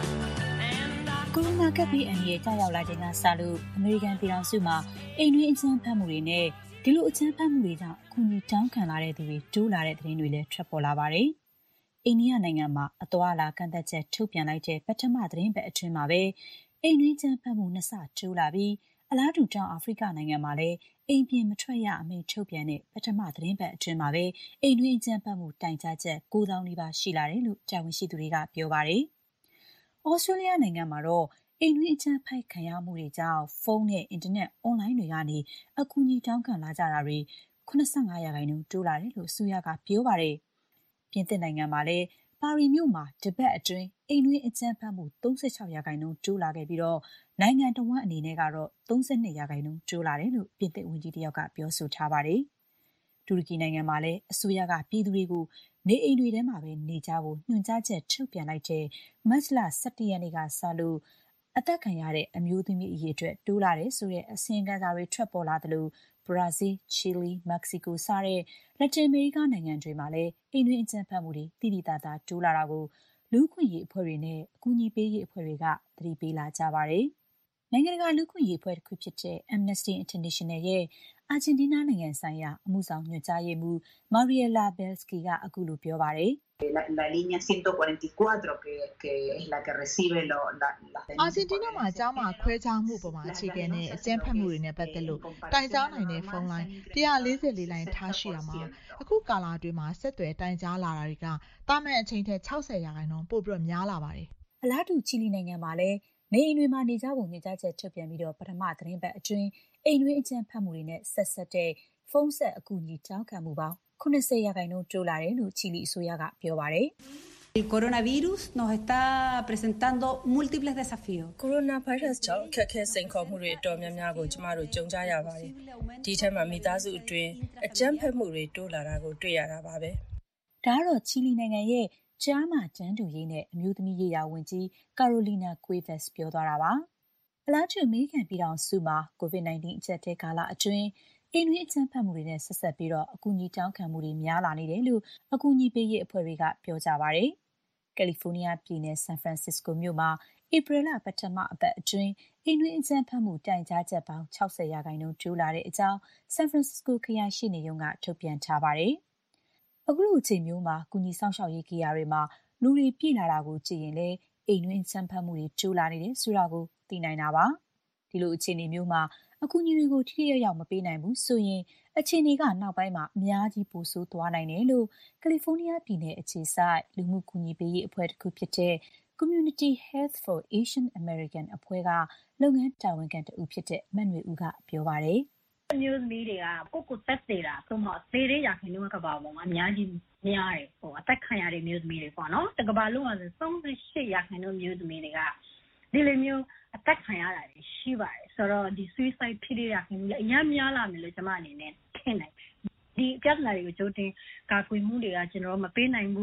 And I ကိုရိုနာကပ်ပြီးအန်ရဲ့ကြောက်ရောက်လာခြင်းကစလို့အမေရိကန်ပြည်ထောင်စုမှာအိမ်တွင်းအကြမ်းဖက်မှုတွေနဲ့ဒီလိုအကြမ်းဖက်မှုတွေကြောင့်အကူအညီတောင်းခံလာတဲ့သူတွေတိုးလာတဲ့သတင်းတွေလည်းထွက်ပေါ်လာပါတယ်။အိန္ဒိယနိုင်ငံမှာအသွာအလာကန့်သတ်ချက်ထုတ်ပြန်လိုက်တဲ့ပထမသတင်းပတ်အတွင်းမှာပဲအိမ်တွင်းအကြမ်းဖက်မှုနှစ်ဆတိုးလာပြီးအလားတူတောင်အာဖရိကနိုင်ငံမှာလည်းအိမ်ပြင်မထွက်ရအမိန့်ထုတ်ပြန်တဲ့ပထမသတင်းပတ်အတွင်းမှာပဲအိမ်တွင်းအကြမ်းဖက်မှုတိုင်ကြားချက်၉သောင်းနီးပါးရှိလာတယ်လို့တာဝန်ရှိသူတွေကပြောပါတယ်။ဩစတြေးလျနိုင်ငံမှာတော့အိမ်တွင်းအကြမ်းဖက်ခံရမှုတွေကြောင့်ဖုန်းနဲ့အင်တာနက်အွန်လိုင်းတွေကနေအကူအညီတောင်းခံလာကြတာတွေ၇၅ရာခိုင်နှုန်းတိုးလာတယ်လို့အစိုးရကပြောပါတယ်။ပြင်သစ်နိုင်ငံမှာလည်းပါရီမြို့မှာတပတ်အတွင်းအိမ်တွင်းအကြမ်းဖက်မှု၃၆ရာခိုင်နှုန်းတိုးလာခဲ့ပြီးတော့နိုင်ငံတော်ဝန်အနေနဲ့ကတော့၃၂ရာခိုင်နှုန်းတိုးလာတယ်လို့ပြင်သစ်ဝန်ကြီးတယောက်ကပြောဆိုထားပါတယ်။တူရကီနိုင်ငံမှာလည်းအစိုးရကပြည်သူတွေကိုနေအိမ်တွေထဲမှာပဲနေကြဖို့ညွှန်ကြားချက်ထုတ်ပြန်လိုက်တဲ့မတ်လ၁၁ရက်နေ့ကစလို့အသက်ခံရတဲ့အမျိုးသမီးအရေးအတွက်တိုးလာတယ်ဆိုတဲ့အစီရင်ခံစာတွေထွက်ပေါ်လာသလိုဘရာဇီး၊ချီလီ၊မက္ကဆီကိုစတဲ့လက်တင်အမေရိကနိုင်ငံတွေမှာလည်းအိမ်တွင်းအကြမ်းဖက်မှုတွေတိတိကျကျတိုးလာတာကိုလူ့အခွင့်အရေးအဖွဲ့တွေနဲ့အကူအညီပေးရေးအဖွဲ့တွေကသတိပေးလာကြပါတယ်။နိုင်ငံတကာလူ့အခွင့်အရေးအဖွဲ့တစ်ခုဖြစ်တဲ့ Amnesty International ရဲ့အာဂျင်တီးနားနိုင်ငံဆိုင်ရာအမှုဆောင်ညွှန်ကြားရေးမှူး Mariela Belsky ကအခုလိုပြောပါတယ်။ La, la línea ciento cuarenta y cuatro que, que es la que recibe lo, la, las denuncias. အာဂျင်တီးနားမှာကြားမှာခွဲခြားမှုပေါ်မှာအခြေခံတဲ့အကြမ်းဖက်မှုတွေနဲ့ပတ်သက်လို့တိုင်ကြားနိုင်တဲ့ဖုန်းလိုင်းone forty-fourလိုင်းထားရှိရမှာအခုကာလအတွင်းမှာဆက်သွယ်တိုင်ကြားလာတာတွေကတာမန်အချိန်ထက်၆၀ရာခိုင်နှုန်းပိုပြီးများလာပါတယ်။အလားတူချီလီနိုင်ငံမှာလည်းနေအိမ်တွေမှာနေကြဖို့ညွှန်ကြားချက်ထုတ်ပြန်ပြီးတော့ပထမသတင်းပတ်အတွင်းအိမ်တွင်းအကြမ်းဖက်မှုတွေနဲ့ဆက်ဆက်တဲ့ဖုန်းဆက်အကူအညီတောင်းခံမှုပေါင်း၇၀ရာခိုင်နှုန်းတိုးလာတယ်လို့ချီလီအစိုးရကပြောပါတယ်။ El coronavirus nos está presentando múltiples desafíos. Coronavirus ကြောင့်ခက်ခဲစိန်ခေါ်မှုတွေအတော်များများကိုကျမတို့ကြုံကြရပါတယ်။ဒီထက်မှမိသားစုအတွင်းအကြမ်းဖက်မှုတွေတိုးလာတာကိုတွေ့ရတာပါပဲ။ဒါကတော့ချီလီနိုင်ငံရဲ့ကြားမှာတန်းတူရေးနဲ့အမျိုးသမီးရေးရာဝန်ကြီးကာရိုလီနာကွေးဗက်စ်ပြောသွားတာပါ။အလားတူအမေရိကန်ပြည်ထောင်စုမှာ ကိုဗစ်၁၉ အကျပ်တဲကာလအတွင်းအိမ်တွင်းအကြမ်းဖက်မှုတွေနဲ့ဆက်ဆက်ပြီးတော့အကူအညီတောင်းခံမှုတွေများလာနေတယ်လို့အကူအညီပေးရေးအဖွဲ့တွေကပြောကြပါတယ်။ကယ်လီဖိုးနီးယားပြည်နယ်ဆန်ဖရန်စစ္စကိုမြို့မှာဧပြီလပထမအပတ်အတွင်းအိမ်တွင်းအကြမ်းဖက်မှုတိုင်ကြားချက်ပေါင်း၆၀ရာခိုင်နှုန်းတိုးလာတဲ့အကြောင်းဆန်ဖရန်စစ္စကိုခရိုင်ရှိနေရုံကထုတ်ပြန်ထားပါတယ်။အခုလိုအချိန်မျိုးမှာကုညီဆောင်ရှောက်ရေးကိရာတွေမှာလူတွေပြည့်လာတာကိုကြည့်ရင်လည်းအိမ်တွင်းအကြမ်းဖက်မှုတွေတိုးလာနေတယ်ဆိုတာကိုသိနိုင်တာပါ။ဒီလိုအခြေအနေမျိုးမှာအကူအညီတွေကိုထိထိရောက်ရောက်မပေးနိုင်ဘူးဆိုရင်အခြေအနေကနောက်ပိုင်းမှာအများကြီးပိုဆိုးသွားနိုင်တယ်လို့ကယ်လီဖိုးနီးယားပြည်နယ်အခြေစိုက်လူမှုကူညီပေးရေးအဖွဲ့တစ်ခုဖြစ်တဲ့ Community Health for Asian American အဖွဲ့ကလုပ်ငန်းတာဝန်ခံတဦးဖြစ်တဲ့မတ်နွေဦးကပြောပါတယ်။အမျိုးသမီးတွေကကိုယ့်ကိုယ်သက်သေတာဆိုမှသေတဲ့ရာခိုင်နှုန်းကဘာပေါ်မှာအများကြီးများတယ်ဟိုအသက်ခံရတဲ့မျိုးသမီးတွေပေါ့နော်တကဘာလုံးဝဆို၃၈ရာခိုင်နှုန်းမျိုးသမီးတွေကဒီလိုမျိုးအသက်ခံရတာရှိပါတယ်ဆိုတော့ဒီ suicide ဖြစ်တဲ့ရာခိုင်နှုန်းအများများလာမယ်လို့ကျွန်မအနေနဲ့ထင်တယ်ဒီပြဿနာတွေကိုကြိုတင်ကာကွယ်မှုတွေကကျွန်တော်မပေးနိုင်ဘူး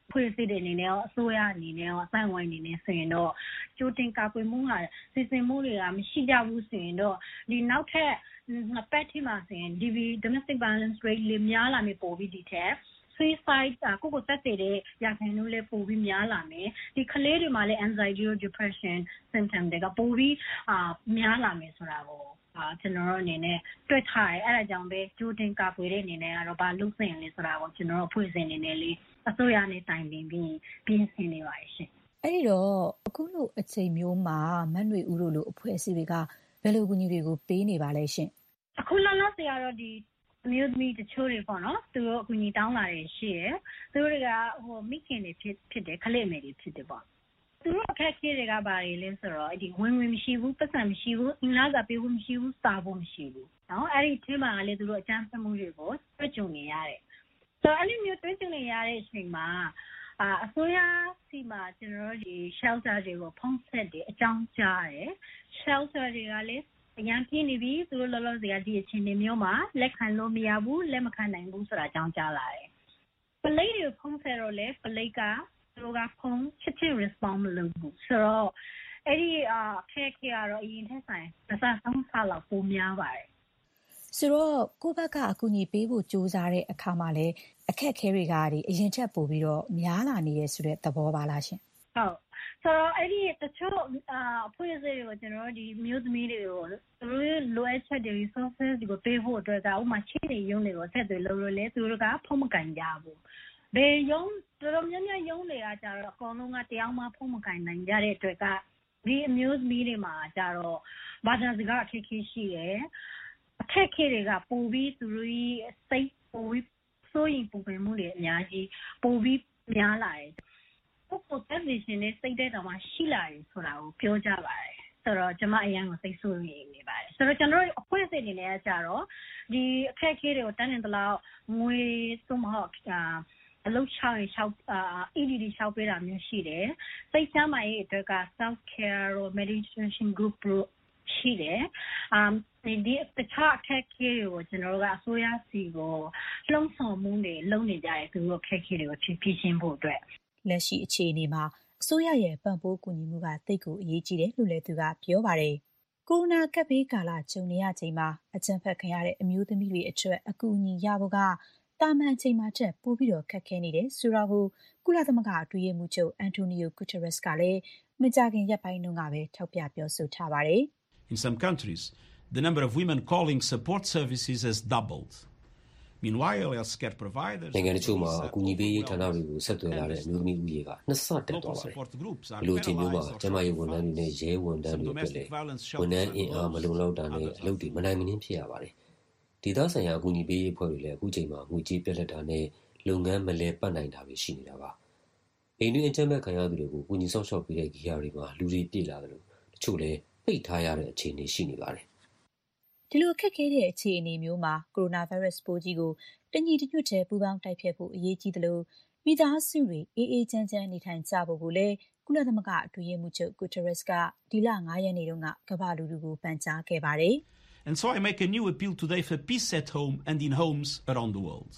ဖွဲ့စည်းတဲ့အနေနဲ့ရောအစိုးရအနေနဲ့ရောအတိုင်းဝိုင်းအနေနဲ့ဆိုရင်တော့ကြိုတင်ကာကွယ်မှုဟာစီစဉ်မှုတွေကမရှိကြဘူးဆိုရင်တော့ဒီနောက်ထပ်နှစ်ပတ်ထိမှဆိုရင် D V domestic violence rate လေးများလာမယ်ပို့ပြီးဒီထက် suicide ကိုကိုတက်တဲ့ရခိုင်နှုန်းလေးပို့ပြီးများလာမယ်ဒီကလေးတွေမှာလည်း anxiety or depression symptom တွေကပို့ပြီးအာများလာမယ်ဆိုတာကိုအာကျွန်တော်တို့အနေနဲ့တွေ့ထားတယ်အဲ့ဒါကြောင့်ပဲကြိုတင်ကာကွယ်တဲ့အနေနဲ့ကတော့ဘာလုပ်စင်လဲဆိုတာကိုကျွန်တော်တို့အဖွဲ့အစည်းအနေနဲ့လေးအစိုးရနဲ့တိုင်ပင်ပြီးပြင်ဆင်နေပါရှင်အဲ့ဒီတော့အခုလိုအချိန်မျိုးမှာမတ်နွေဦးတို့လိုအဖွဲ့အစည်းတွေကဘယ်လိုကူညီတွေကိုပေးနေပါလဲရှင်အခုလောလောဆယ်ကတော့ဒီအမျိုးသမီးတချို့တွေပေါ့နော်သူတို့အကူအညီတောင်းလာတယ်ရှိရယ်သူတို့တွေကဟိုမိခင်တွေဖြစ်ဖြစ်တယ်ခလေးမေတွေဖြစ်တယ်ပေါ့သူတို့အခက်အခဲတွေကဘာတွေလဲဆိုတော့ဒီဝင်ဝင်မရှိဘူးပတ်စံမရှိဘူးအင်လာကပေးဖို့မရှိဘူးစာဖို့မရှိဘူးနော်အဲ့ဒီထဲမှာလည်းသူတို့အကြမ်းဖက်မှုတွေကိုတွေ့ကြုံနေရတယ်ဆိုတော့အဲ့ဒီမျိုးတွေ့ကြုံနေရတဲ့အချိန်မှာအာအစိုးရစီမှာကျွန်တော်တို့ဒီ shelter တွေကိုဖုံးဆက်တယ်အကြောင်းကြားတယ် shelter တွေကလည်းအရင်ပြင်းနေပြီသူတို့လောလောဆယ်ကဒီအချိန်တွေမျိုးမှာလက်ခံလို့မရဘူးလက်မခံနိုင်ဘူးဆိုတာအကြောင်းကြားလာတယ်ပလိတ်တွေဖုံးဆက်တော့လေပလိတ်ကသူတို့ကဖုံးချက်ချင်း respond မလုပ်ဘူးဆိုတော့အဲ့ဒီအခက်အခဲကတော့အရင်ထက်ဆိုင်တစ်ဆသုံးဆလောက်ပိုများပါတယ်ဆိုတော့ကိုယ့်ဘက်ကအကူအညီပေးဖို့ကြိုးစားတဲ့အခါမှာလည်းအခက်အခဲတွေကဒီအရင်ထက်ပိုပြီးတော့များလာနေရဆိုတဲ့သဘောပါလားရှင်ဟုတ်ဆိုတော့အဲ့ဒီတချို့အဖွဲ့အစည်းတွေကိုကျွန်တော်တို့ဒီမျိုးသမီးတွေကိုသူတို့လိုအပ်ချက်တွေ resources တွေကိုပေးဖို့အတွက်ကဥပမာချင်းတွေရုံးတွေကိုဆက်သွယ်လို့လို့လေသူတို့ကဖုံးမကန်ကြဘူးဘယ်ရုံးတော်တော်များများရုံးတွေကကြတော့အကောင်လုံးကတရားမှဖုံးမကန်နိုင်ကြတဲ့အတွက်ကဒီအမျိုးသမီးတွေမှာကြတော့ဘာသာစကားအခက်အခဲရှိတယ်အခက်အခဲတွေကပိုပြီးသူတို့စိတ်ပိုပြီးစိုးရင်ပူပန်မှုတွေအများကြီးပိုပြီးများလာတယ်ကိုကိုတက်နေရှင်နဲ့စိတ်တဲ့တော်မှာရှိလာတယ်ဆိုတာကိုပြောကြပါတယ်ဆိုတော့ကျွန်မအရင်ကစိတ်ဆိုးနေနေပါတယ်ဆိုတော့ကျွန်တော်တို့အဖွဲ့အစည်းအနေနဲ့ကကြတော့ဒီအခက်အခဲတွေကိုတန်းနေတလောက်ငွေသုံးမဟုတ်အလုပ်ချောင်းရှောက်အာ E D D ရှောက်ပေးတာမျိုးရှိတယ်စိတ်ချမ်းသာရေးအတွက်က self care or meditation group ရှိတယ်အမ်ဒီတခြားအခက်အခဲတွေကိုကျွန်တော်တို့ကအစိုးရစီကိုလှုံ့ဆော်မှုတွေလုပ်နေကြတယ်သူတို့အခက်အခဲတွေကိုဖြည့်ရှင်းဖို့အတွက်လက်ရှိအခြေအနေမှာအစိုးရရဲ့ပံ့ပိုးကူညီမှုကသိပ်ကိုအရေးကြီးတယ်လို့လည်းသူကပြောပါတယ်။ကိုရိုနာကပ်ဘေးကာလကြုံနေရချိန်မှာအကြမ်းဖက်ခံရတဲ့အမျိုးသမီးတွေအတွက်အကူအညီရဖို့ကတာမန်ချိန်မှာထက်ပိုပြီးတော့ခက်ခဲနေတယ်ဆိုတာကိုကုလသမဂ္ဂအတွင်းရေးမှူးချုပ်အန်တိုနီယိုဂူတာရက်စ်ကလည်းမကြာခင်ရက်ပိုင်းတုန်းကပဲထောက်ပြပြောဆိုထားပါတယ်။ In some countries, the number of women calling support services has doubled. Meanwhile, healthcare providers နိုင်ငံတချို့မှာအကူအညီပေးရေးဌာနတွေကိုဆက်သွယ်လာတဲ့အမျိုးသမီးဦးရေကနှစ်ဆတက်သွားပါတယ်။ဒီလိုအချိန်မျိုးမှာကျန်းမာရေးဝန်ထမ်းတွေနဲ့ရဲဝန်ထမ်းတွေအတွက်လည်းဝန်ထမ်းအင်အားမလုံလောက်တာနဲ့အလုပ်တွေမနိုင်မနှင်းဖြစ်ရပါတယ်။ဒေသဆိုင်ရာအကူအညီပေးရေးအဖွဲ့တွေလည်းအခုချိန်မှာငွေကြေးပြတ်လတ်တာနဲ့လုပ်ငန်းမလဲပတ်နိုင်တာပဲရှိနေတာပါ။အိမ်တွင်းအကြမ်းဖက်ခံရသူတွေကိုအကူအညီဆောင်ရှောက်ပေးတဲ့ဂီယာတွေမှာလူတွေပြည့်လာတယ်လို့တချို့လည်းပိတ်ထားရတဲ့အခြေအနေရှိနေပါတယ်ဒီလိုအခက်ခဲတဲ့အခြေအနေမျိုးမှာကိုရိုနာဗိုင်းရပ်စ်ပိုးကြီးကိုတညီတညွတ်တည်းပူးပေါင်းတိုက်ဖျက်ဖို့အရေးကြီးသလိုမိသားစုတွေအေးအေးချမ်းချမ်းနေထိုင်ကြဖို့ကိုလည်းကုလသမဂ္ဂအတွင်းရေးမှူးချုပ်ဂူတာရက်စ်ကဒီလငါးရက်နေ့တုန်းကကမ္ဘာလူထုကိုပန်ကြားခဲ့ပါတယ်။ And so I make a new appeal today for peace at home and in homes around the world.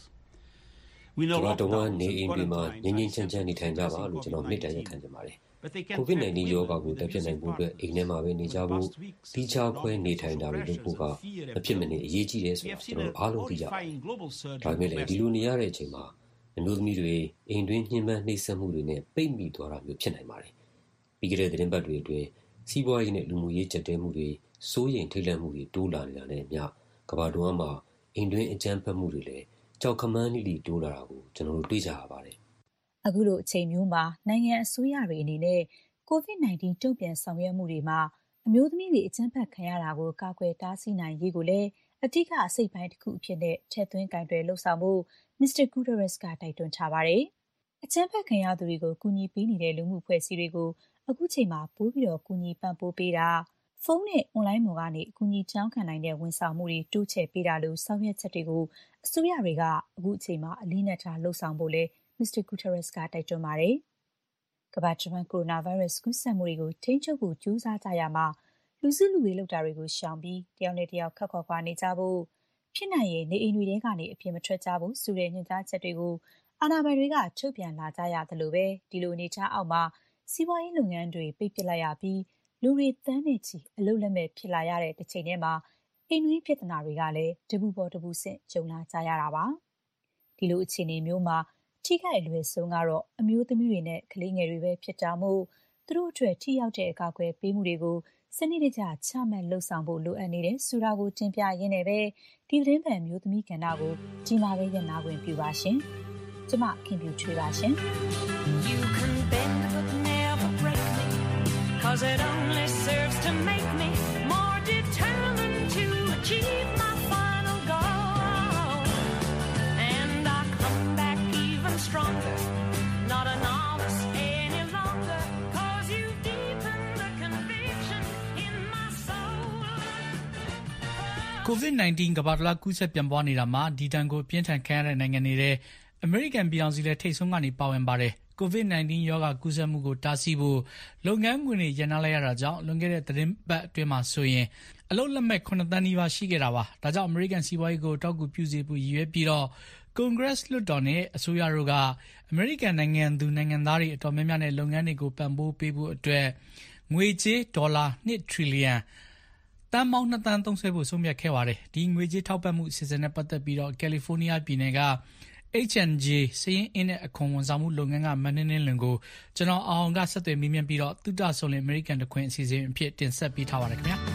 We know that the oneနေအိမ်တွေမှာငြိမ်းငြိမ်းချမ်းချမ်းနေထိုင်ကြပါလို့ကျွန်တော်မေတ္တာရပ်ခံချင်ပါတယ်။ ကိုဗစ်နာইန်တီ ရောဂါကိုတိုက်ဖျက်နိုင်ဖို့အတွက်အိမ်ထဲမှာပဲနေကြဖို့တိကျခွဲနေထိုင်တာတွေလုပ်ဖို့ကမဖြစ်မနေအရေးကြီးတယ်ဆိုတာကျွန်တော်အားလုံးသိကြပါတယ်။ဒါပေမဲ့လည်းဒီလိုနေရတဲ့အချိန်မှာအမျိုးသမီးတွေအိမ်တွင်းညှဉ်းပန်းနှိပ်စက်မှုတွေနဲ့ပိတ်မိသွားတာမျိုးဖြစ်နိုင်ပါတယ်။ပြီးခဲ့တဲ့သတင်းပတ်တွေအတွင်းစီးပွားရေးနဲ့လူမှုရေးကြက်တဲမှုတွေစိုးရိမ်ထိတ်လန့်မှုတွေတိုးလာနေတာနဲ့အမျှကမ္ဘာတွင်းမှာအိမ်တွင်းအကြမ်းဖက်မှုတွေလည်းကြောက်ခမန်းလိလိတိုးလာတာကိုကျွန်တော်တို့တွေ့ကြရပါတယ်။အခုလိုအချိန်မျိုးမှာနိုင်ငံအစိုးရတွေအနေနဲ့ကိုဗစ်နာইန်တီတုံ့ပြန်ဆောင်ရွက်မှုတွေမှာအမျိုးသမီးတွေအကြမ်းဖက်ခံရတာကိုကာကွယ်တားဆီးနိုင်ရေးကိုလည်းအထူးအစိတ်ပိုင်းတစ်ခုအဖြစ်နဲ့ထည့်သွင်းကင်တွယ်လှုပ်ဆောင်ဖို့မစ္စတာဂူတာရက်စ်ကတိုက်တွန်းထားပါတယ်။အကြမ်းဖက်ခံရသူတွေကိုကူညီပေးနေတဲ့လူမှုအဖွဲ့အစည်းတွေကိုအခုချိန်မှာပိုပြီးတော့ကူညီပံ့ပိုးပေးတာဖုန်းနဲ့အွန်လိုင်းပေါ်ကနေအကူအညီတောင်းခံနိုင်တဲ့ဝန်ဆောင်မှုတွေတိုးချဲ့ပေးတာလို့ဆောင်ရွက်ချက်တွေကိုအစိုးရတွေကအခုအချိန်မှာအလေးနက်ထားလှုပ်ဆောင်ဖို့လဲမစ္စတာဂူတာရက်စ်ကတိုက်တွန်းပါတယ်။ကမ္ဘာ့ကိုရိုနာဗိုင်းရပ်စ်ကူးစက်မှုတွေကိုထိန်းချုပ်ဖို့ကြိုးစားကြရမှာလူစုလူဝေးလုပ်တာတွေကိုရှောင်ပြီးတယောက်နဲ့တယောက်ခပ်ခွာခွာနေကြဖို့ဖြစ်နိုင်ရင်နေအိမ်တွေထဲကနေအပြင်မထွက်ကြဖို့ဆိုတဲ့ညွှန်ကြားချက်တွေကိုအာအာဏာပိုင်တွေကထုတ်ပြန်လာကြရသလိုပဲဒီလိုအနေအထားအောက်မှာစီးပွားရေးလုပ်ငန်းတွေပိတ်ပစ်လိုက်ရပြီးလူတွေသန်းနဲ့ချီအလုပ်လက်မဲ့ဖြစ်လာရတဲ့တစ်ချိန်တည်းမှာအိမ်တွင်းပြဿနာတွေကလည်းတပူပေါ်တပူဆင့်ကြုံလာကြရတာပါဒီလိုအခြေအနေမျိုးမှာထိခိုက်အလွယ်ဆုံးကတော့အမျိုးသမီးတွေနဲ့ကလေးငယ်တွေပဲဖြစ်တာမို့သူတို့အတွက်ထိရောက်တဲ့အကာအကွယ်ပေးမှုတွေကိုစနစ်တကျချမှတ်လှုပ်ဆောင်ဖို့လိုအပ်နေတယ်ဆိုတာကိုတင်ပြရင်းနဲ့ပဲဒီသတင်းပန်မျိုးသမီးကဏ္ဍကိုကြီးမားပဲရနာခွင့်ပြုပါရှင်ကျမခင်ပြူချွေပါရှင် You can bend but never break me cause it only serves to make me more determined to achieve my final goal and I come back even stronger not a novice any longer cause you deepen the conviction in my soul COVID nineteen ကမ္ဘာတလားကူးစက်ပြန့်ပွားနေတာမှာဒီတန်ကိုပြင်းထန်ခံရတဲ့နိုင်ငံတွေအမေရိကန်ပြည်အောင်စုလည်းထိတ်ဆုံးကနေပါဝင်ပါတယ်။ COVID nineteen ရောဂါကူးစက်မှုကိုတားဆီးဖို့လုပ်ငန်းခွင်တွေရန်နာလိုက်ရတာကြောင့်လွန်ခဲ့တဲ့သတင်းပတ်အတွင်းမှာဆိုရင်အလုပ်လက်မဲ့ခုနှစ်သန်းနီးပါးရှိခဲ့တာပါ။ဒါကြောင့်အမေရိကန်စီးပွားရေးကိုတောက်ကူပြုစေဖို့ရည်ရွယ်ပြီးတော့ Congress လွှတ်တော်နဲ့အစိုးရတို့ကအမေရိကန်နိုင်ငံသူနိုင်ငံသားတွေအတော်များများနဲ့လုပ်ငန်းတွေကိုပံ့ပိုးပေးဖို့အတွက်ငွေကြေးဒေါ်လာtwoထရီလီယံတန်ပေါင်းtwoသန်းသုံးစွဲဖို့ဆုံးဖြတ်ခဲ့ပါတယ်။ဒီငွေကြေးထောက်ပံ့မှုအစီအစဉ်နဲ့ပတ်သက်ပြီးတော့ကယ်လီဖိုးနီးယားပြည်နယ်ကH and J စည်ရင်းအင်းနဲ့အခွန်ဝန်ဆောင်မှုလုပ်ငန်းကမန်နင်းလင်ကိုကျွန်တော်အောင်ကဆက်သွယ်မေးမြန်းပြီးတော့သုတဆုံလင်အမေရိကန်တခွင်အစီအစဉ်အဖြစ်တင်ဆက်ပေးထားပါတယ်ခင်ဗျာ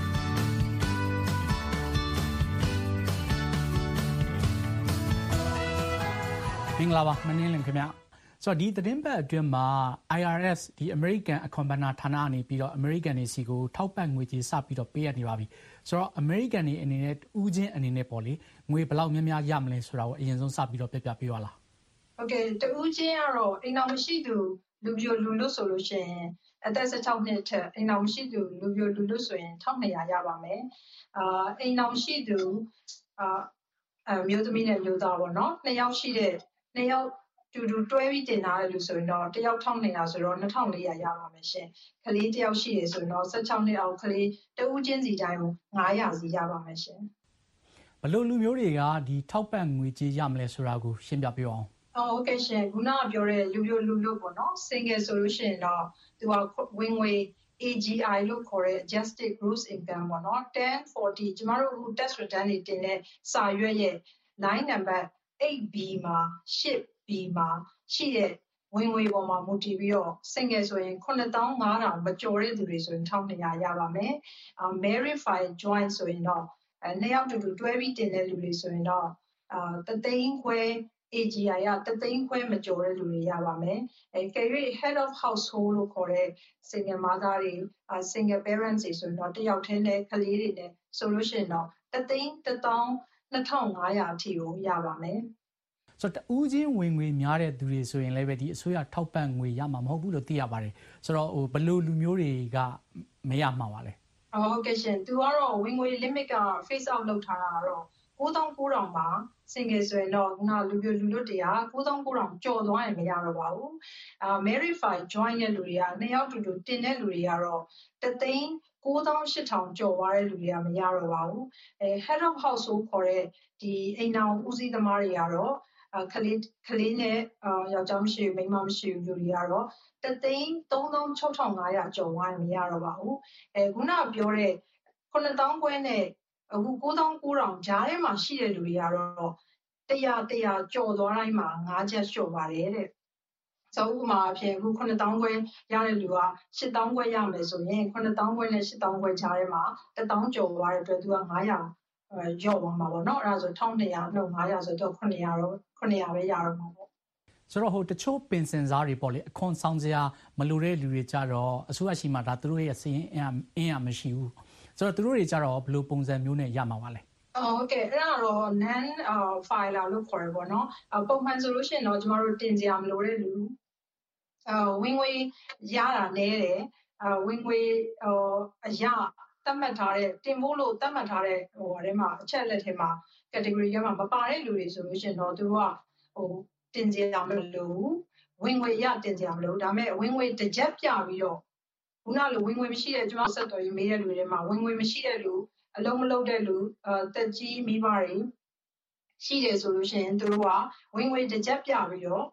မင်္ဂလာပါမန်နင်းလင်ခင်ဗျာဆိုတော့ဒီသတင်းပတ်အတွင်းမှာ I R S ဒီ American အခွန်ဘဏ္ဍာဌာနအနေပြီးတော့ American တွေစီကိုထောက်ပံ့ငွေကြေးစပြီးတော့ပေးရနေပါပြီဆိုတော့ American တွေအနေနဲ့ဦးချင်းအနေနဲ့ပေါ့လေငွေဘယ်လောက်များများရမလဲဆိုတာကိုအရင်ဆုံးစပြီးတော့ပြပြပေးပါလားဟုတ်ကဲ့တူးချင်းကတော့အိမ်တော်မရှိသူလူပြိုလူလွတ်ဆိုလို့ရှိရင်အသက်sixteenနှစ်ထက်အိမ်တော်မရှိသူလူပြိုလူလွတ်ဆိုရင်twelve hundredရပါမယ်အာအိမ်တော်ရှိသူအာအမျိုးသမီးနဲ့မျိုးသားပေါ့နော်နှစ်ယောက်ရှိတဲ့နှစ်ယောက်တူတူတွဲပြီးတင်ထားတယ်လို့ဆိုရင်တော့တယောက်twelve hundredဆိုတော့two thousand four hundredရပါမယ်ရှင်ကလေးတယောက်ရှိတယ်ဆိုရင်တော့sixteenနှစ်အောက်ကလေးတဦးချင်းစီတိုင်းကိုfive hundredစီရပါမယ်ရှင်ဘလို့လူမျိုးတွေကဒီထောက်ပံ့ငွေကြေးရမလဲဆိုတာကိုရှင်းပြပေးအောင်အော်ဟုတ်ကဲ့ရှင်ခုနကပြောတဲ့လူမျိုးလူမျိုးပေါ့နော် single ဆိုလို့ရှိရင်တော့သူကဝင်ငွေ A G I လို့ခေါ်တဲ့ adjusted gross income ပေါ့နော်ten forty ကျမတို့အခု tax return တွေတင်တဲ့စာရွက်ရဲ့ line number eight B မှာeight B မှာရှိတဲ့ဝင်ငွေပေါ်မှာမူတည်ပြီးတော့ single ဆိုရင်nine thousand five hundredမကျော်တဲ့သူတွေဆိုရင်twelve hundredရပါမယ်အာ married joint ဆိုရင်တော့အဲနှစ်ယောက်တူတူတွဲပြီးတင်တဲ့လူတွေဆိုရင်တော့အာတသိန်းခွဲ A G I ကတသိန်းခွဲမကျော်တဲ့လူတွေရပါမယ်အဲကဲ၍ head of household လို့ခေါ်တဲ့ single mother တွေ single parents တွေဆိုရင်တော့တယောက်တည်းနဲ့ကလေးတွေနဲ့ဆိုလို့ရှိရင်တော့တသိန်းone thousand two thousand five hundredအထိကိုရပါမယ်ဆိုတော့ဦးချင်းဝင်ငွေများတဲ့သူတွေဆိုရင်လည်းပဲဒီအစိုးရထောက်ပံ့ငွေရမှာမဟုတ်ဘူးလို့သိရပါတယ်ဆိုတော့ဟိုဘယ်လိုလူမျိုးတွေကမရမှာပါလဲဟုတ်ကဲ့ရှင်သူကတော့ဝင်ငွေ limit က face out လုပ်ထားတာကတော့nine thousand nine hundredပါ single ဆိုရင်တော့ခုနလူပြလူလွတ်တွေကnine thousand nine hundredကျော်သွားရင်မရတော့ပါဘူးအာ married joint ရဲ့လူတွေကနှစ်ယောက်တူတူတင်တဲ့လူတွေကတော့တသိန်းnine thousand eight hundredကျော်သွားတဲ့လူတွေကမရတော့ပါဘူးအဲ head of household ခေါ်တဲ့ဒီအိမ်တော်ဦးစီးသမားတွေကတော့ကလေးကလေးနဲ့ယောက်ျားမရှိဘူးမိန်းမမရှိဘူးလူတွေကတော့တသိန်းthree thousand six thousand five hundredကျော်သွားရင်မရတော့ပါဘူးအဲခုနပြောတဲ့nine thousandခွဲနဲ့အခုnine thousand nine hundredဂျားထဲမှာရှိတဲ့လူတွေကတော့one hundred one hundredကျော်သွားတိုင်းမှာfiveချက်လျှော့ပါတယ်တဲ့ဆိုဥပမာအဖြစ်အခုnine thousandခွဲရတဲ့လူကeight thousandခွဲရမယ်ဆိုရင်nine thousandခွဲနဲ့eight thousandခွဲဂျားထဲမှာone thousandကျော်သွားတဲ့အတွက်သူကfive hundredရော့သွားမှာပေါ့နော်အဲ့ဒါဆိုtwelve hundredနှုတ်five hundredဆိုတော့seven hundredတော့seven hundredပဲရတော့မှာပေါ့ဆိုတော့ဟိုတချို့ပင်စင်စားတွေပေါ့လေအခွန်ဆောင်စရာမလိုတဲ့လူတွေကြတော့အစိုးရရှိမှဒါသူတို့ရဲ့စည်ရင်အင်းအင်းမရှိဘူးဆိုတော့သူတို့တွေကြတော့ဘယ်လိုပုံစံမျိုးနဲ့ရမှာပါလဲဟုတ်ကဲ့အဲ့ဒါတော့ non filer လို့ခေါ်ရပေါ့နော်ပုံမှန်ဆိုလို့ရှိရင်တော့ကျမတို့တင်စရာမလိုတဲ့လူအဝင်ငွေရတာနည်းတယ်အဝင်ငွေအရသတ်မှတ်ထားတဲ့တင်ဖို့လို့သတ်မှတ်ထားတဲ့ဟိုထဲမှာအချက်လက်ထဲမှာ category ထဲမှာမပါတဲ့လူတွေဆိုလို့ရှိရင်တော့သူတို့ကဟိုတင်စရာမလိုဝင်ငွေရတင်စရာမလိုဒါပေမဲ့ဝင်ငွေတစ်ချက်ပြပြီးတော့ခုနလိုဝင်ငွေမရှိတဲ့ကျွန်တော်ဆက်တော်ရေးမေးတဲ့လူတွေမှာဝင်ငွေမရှိတဲ့လူအလုံးမလုံးတဲ့လူအတက်ကြီးမိဘတွေရှိတယ်ဆိုလို့ရှိရင်သူတို့ကဝင်ငွေတစ်ချက်ပြပြီးတော့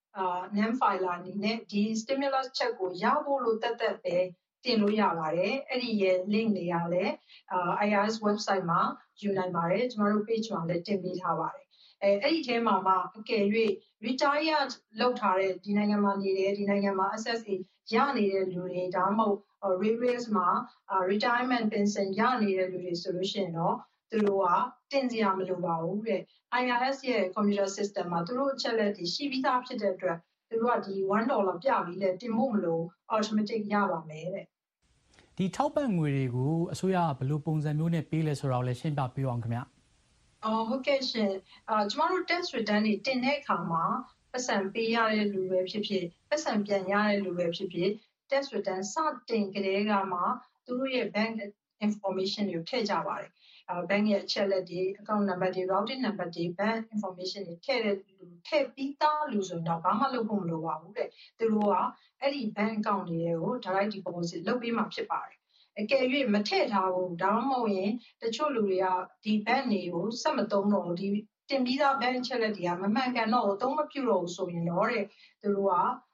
အာ non filer အနေနဲ့ဒီ stimulus check ကိုရဖို့လို့တက်တက်ပဲတင်လို့ရပါတယ်အဲ့ဒီရဲ့ link တွေကလည်းအာ I R S website မှာယူနိုင်ပါတယ်ကျမတို့ page မှာလည်းတင်ပေးထားပါတယ်အဲအဲ့ဒီထဲမှာမှအကယ်၍ retire လုပ်ထားတဲ့ဒီနိုင်ငံမှာနေတယ်ဒီနိုင်ငံမှာ S S A ရနေတဲ့လူတွေဒါမှမဟုတ် railways မှာ retirement pension ရနေတဲ့လူတွေဆိုလို့ရှိရင်တော့သူတို့ကတင်စရာမလိုပါဘူးတဲ့ I R S ရဲ့ computer system မှာသူတို့အချက်လက်တွေရှိပြီးသားဖြစ်တဲ့အတွက်သူတို့ကဒီ one dollar ပြပြီးလဲတင်ဖို့မလို automatic ရပါမယ်တဲ့ဒီထောက်ပံ့ငွေတွေကိုအစိုးရကဘယ်လိုပုံစံမျိုးနဲ့ပေးလဲဆိုတာကိုလည်းရှင်းပြပေးအောင်ခင်ဗျအော်ဟုတ်ကဲ့ရှင်အာကျမတို့ tax return တွေတင်တဲ့အခါမှာပတ်စံပေးရတဲ့လူပဲဖြစ်ဖြစ်ပတ်စံပြန်ရတဲ့လူပဲဖြစ်ဖြစ် tax return စတင်ကြတဲ့ကမှသူတို့ရဲ့ bank information တွေကိုထည့်ကြပါတယ်အာ bank ရဲ့အချက်လက်တွေ account number တွေ routing number တွေ bank information တွေထည့်တဲ့လူထည့်ပြီးသားလူဆိုတော့ဘာမှလုပ်ဖို့မလိုပါဘူးတဲ့သူတို့ကအဲ့ဒီ bank account တွေကို direct deposit လုပ်ပေးမှဖြစ်ပါတယ်အကယ်၍မထည့်ထားဘူးဒါမှမဟုတ်ရင်တချို့လူတွေကဒီ bank တွေကိုစက်မသုံးတော့ဘူးဒီတင်ပြီးသား bank ချက်လက်တွေကမမှန်ကန်တော့ဘူးသုံးမပြုတော့ဘူးဆိုရင်တော့တဲ့သူတို့က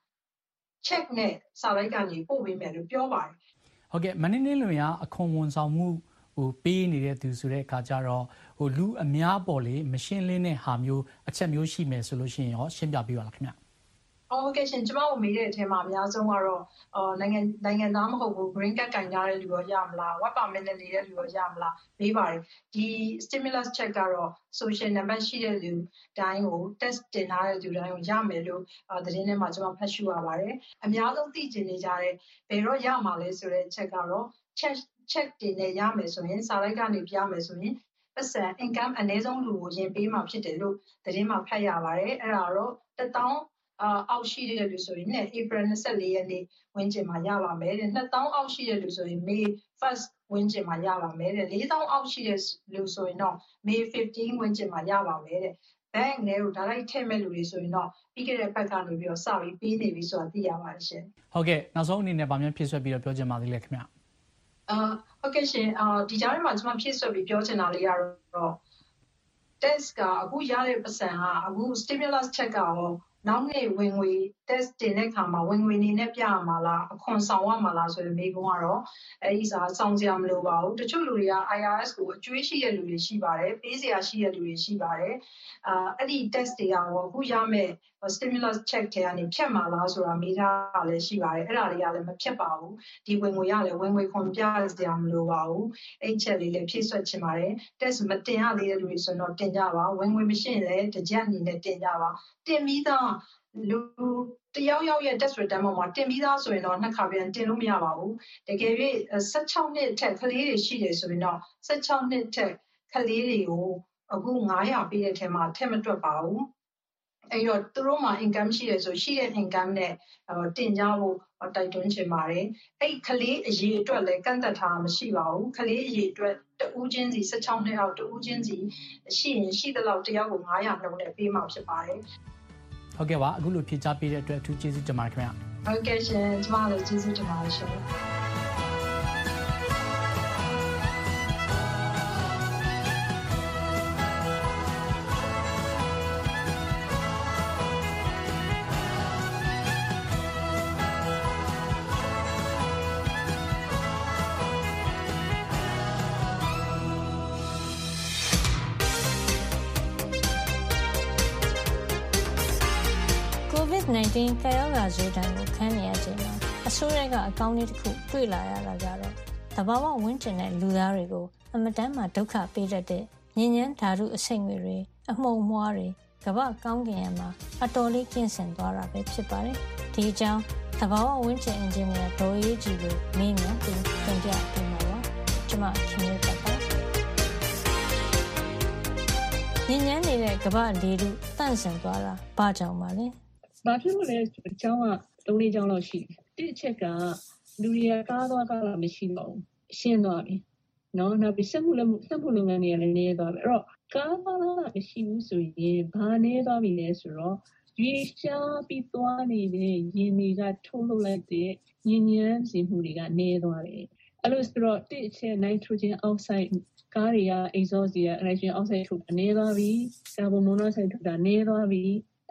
check နဲ့စာလိုက်ကနေပို့ပေးမယ်လို့ပြောပါတယ်ဟုတ်ကဲ့မနေ့နေ့လွန်ကအခွန်ဝန်ဆောင်မှုဟိုပေးနေတဲ့သူဆိုတဲ့အခါကျတော့ဟိုလူအများပေါ်လေမရှင်းလင်းတဲ့ဟာမျိုးအချက်မျိုးရှိမယ်ဆိုလို့ရှိရင်ရောရှင်းပြပေးပါလားခင်ဗျဟုတ်ကဲ့ရှင်ကျမတို့မေးတဲ့အထက်မှာအများဆုံးကတော့အော်နိုင်ငံနိုင်ငံသားမဟုတ်ဘူး green card ကင်ထားတဲ့လူရောရမလား work permit နဲ့နေတဲ့လူရောရမလားမေးပါတယ်ဒီ stimulus check ကတော့ social number ရှိတဲ့လူတိုင်းကို test တင်ထားတဲ့လူတိုင်းကိုရမယ်လို့သတင်းထဲမှာကျမဖတ်ရှုရပါတယ်အများဆုံးသိကျင်နေကြတဲ့ဘယ်တော့ရမှာလဲဆိုတဲ့ check ကတော့ check check တင်နဲ့ရမယ်ဆိုရင်စာလိုက်ကနေပြမယ်ဆိုရင်ပတ်စံ income အနည်းဆုံးလူကိုရင်ပေးမှာဖြစ်တယ်လို့သတင်းမှာဖတ်ရပါတယ်အဲ့ဒါတော့တစ်သောင်းအာအောက်ရှိတဲ့လူဆိုရင်လည်း April twenty-fourရက်နေ့ဝန်းကျင်မှာရပါမယ်တဲ့two thousandအောက်ရှိတဲ့လူဆိုရင် May first ဝန်းကျင်မှာရပါမယ်တဲ့four thousandအောက်ရှိတဲ့လူဆိုရင်တော့ May fifteenth ဝန်းကျင်မှာရပါမယ်တဲ့ bank နဲ့ကို direct ထည့်မဲ့လူတွေဆိုရင်တော့ပြီးခဲ့တဲ့ဘက်ကနေပြီးတော့စပြီးပေးနေပြီဆိုတာသိရပါတယ်ရှင်ဟုတ်ကဲ့နောက်ဆုံးအနေနဲ့ဗာမြန်ဖြည့်ဆွတ်ပြီးတော့ပြောချင်ပါသေးတယ်ခင်ဗျအာဟုတ်ကဲ့ရှင်အာဒီကြားထဲမှာကျွန်မဖြည့်ဆွတ်ပြီးပြောချင်တာလေးကတော့ tax ကအခုရတဲ့ပတ်စံကအခု stimulus check ကရောနောက်နေ့ဝင်ငွေ test တင်တဲ့အခါမှာဝင်ငွေနေနဲ့ပြရမှာလားအခွန်ဆောင်ရမှာလားဆိုရင်မိကုန်းကတော့အဲဒီစာဆောင်စရာမလိုပါဘူးတချို့လူတွေက I R S ကိုအကျွေးရှိတဲ့လူတွေရှိပါတယ်ပေးစရာရှိတဲ့လူတွေရှိပါတယ်အာအဲ့ဒီ test တွေကတော့အခုရမယ့် stimulus check တွေကနေဖြတ်မှာလားဆိုတာမေးထားတာလည်းရှိပါတယ်အဲ့ဒါတွေကလည်းမဖြတ်ပါဘူးဒီဝင်ငွေရလည်းဝင်ငွေခွန်ပြစရာမလိုပါဘူးအဲ့ချက်လေးလည်းဖြည့်ဆွတ်ချင်ပါတယ် test မတင်ရသေးတဲ့လူတွေဆိုတော့တင်ကြပါဝင်ငွေမရှိရင်လည်းတကြက်အနေနဲ့တင်ကြပါတင်ပြီးသားလူတယောက်ယောက်ရဲ့ test return ပေါ်မှာတင်ပြီးသားဆိုရင်တော့နှစ်ခါပြန်တင်လို့မရပါဘူးတကယ်၍sixteenနှစ်ထက်ကလေးတွေရှိတယ်ဆိုရင်တော့sixteenနှစ်ထက်ကလေးတွေကိုအခုnine hundredပေးတဲ့ထဲမှာထည့်မတွက်ပါဘူးအဲ့တော့သူတို့မှာ income ရှိတယ်ဆိုရှိတဲ့ income နဲ့တင်ကြဖို့တိုက်တွန်းချင်ပါတယ်အဲ့ကလေးအရေးအတွက်လည်းကန့်သက်ထားမရှိပါဘူးကလေးအရေးအတွက်တဦးချင်းစီsixteenနှစ်အောက်တဦးချင်းစီရှိရင်ရှိသလောက်တယောက်ကိုnine hundredနှုန်းနဲ့ပေးမှာဖြစ်ပါတယ်ဟုတ်ကဲ့ပါအခုလိုဖြည့်ချပေးတဲ့အတွက်အထူးကျေးဇူးတင်ပါတယ်ခင်ဗျဟုတ်ကဲ့ရှင်ကျမလည်းကျေးဇူးတင်ပါတယ်ရှင် COVID nineteen ကာရောဂါဇိုးတံကိုခံနေရချိန်မှာအစိုးရကအကောင်းကြီးတစ်ခုတွေ့လာရတာကတော့သဘာဝဝန်းကျင်တဲ့လူသားတွေကိုအမတန်မှဒုက္ခပေးတတ်တဲ့ညဉ့်ညမ်းဓာတုအဆိပ်ငွေတွေအမှုန်မွှားတွေကမ္ဘာကောင်းကင်ယံမှာအတော်လေးကျင့်စဉ်သွားတာပဲဖြစ်ပါတယ်ဒီအကြောင်းသဘာဝဝန်းကျင်အင်ဂျင်နီယာဒေါ်အေးကြီးကိုမေးမြန်းပြီးတင်ပြပေးမှာပါကျွန်မခင်ဗျာတက်ပါညဉ့်ညမ်းနေတဲ့ကမ္ဘာလေထုတန့်စင်သွားတာဘာကြောင့်ပါလဲဘာဖြစ်လို့လဲအကြောင်းကသုံးလေးကြောင်းလောက်ရှိတယ်တစ်အချက်ကလူတွေကကားသွားကားလာမရှိတော့ဘူးရှင်းသွားပြီနော်နောက်ပြီးစက်မှုလည်းစက်မှုလုပ်ငန်းတွေကလည်းနေသွားပြီအဲ့တော့ကားသွားလာမရှိဘူးဆိုရင်ဘာနေသွားပြီလဲဆိုတော့ရွေးရှားပြီးသွားနေတဲ့ရင်းတွေကထုတ်လုပ်လိုက်တဲ့ညဉ့်ညမ်းစီမှုတွေကနေသွားတယ်အဲ့လိုဆိုတော့တစ်အချက် nitrogen oxide ကားတွေက exhaust တွေက nitrogen oxide ထုတ်တာနေသွားပြီကာဗွန်မိုနိုအောက်ဆိုက်ထုတ်တာနေသွားပြီအဲ့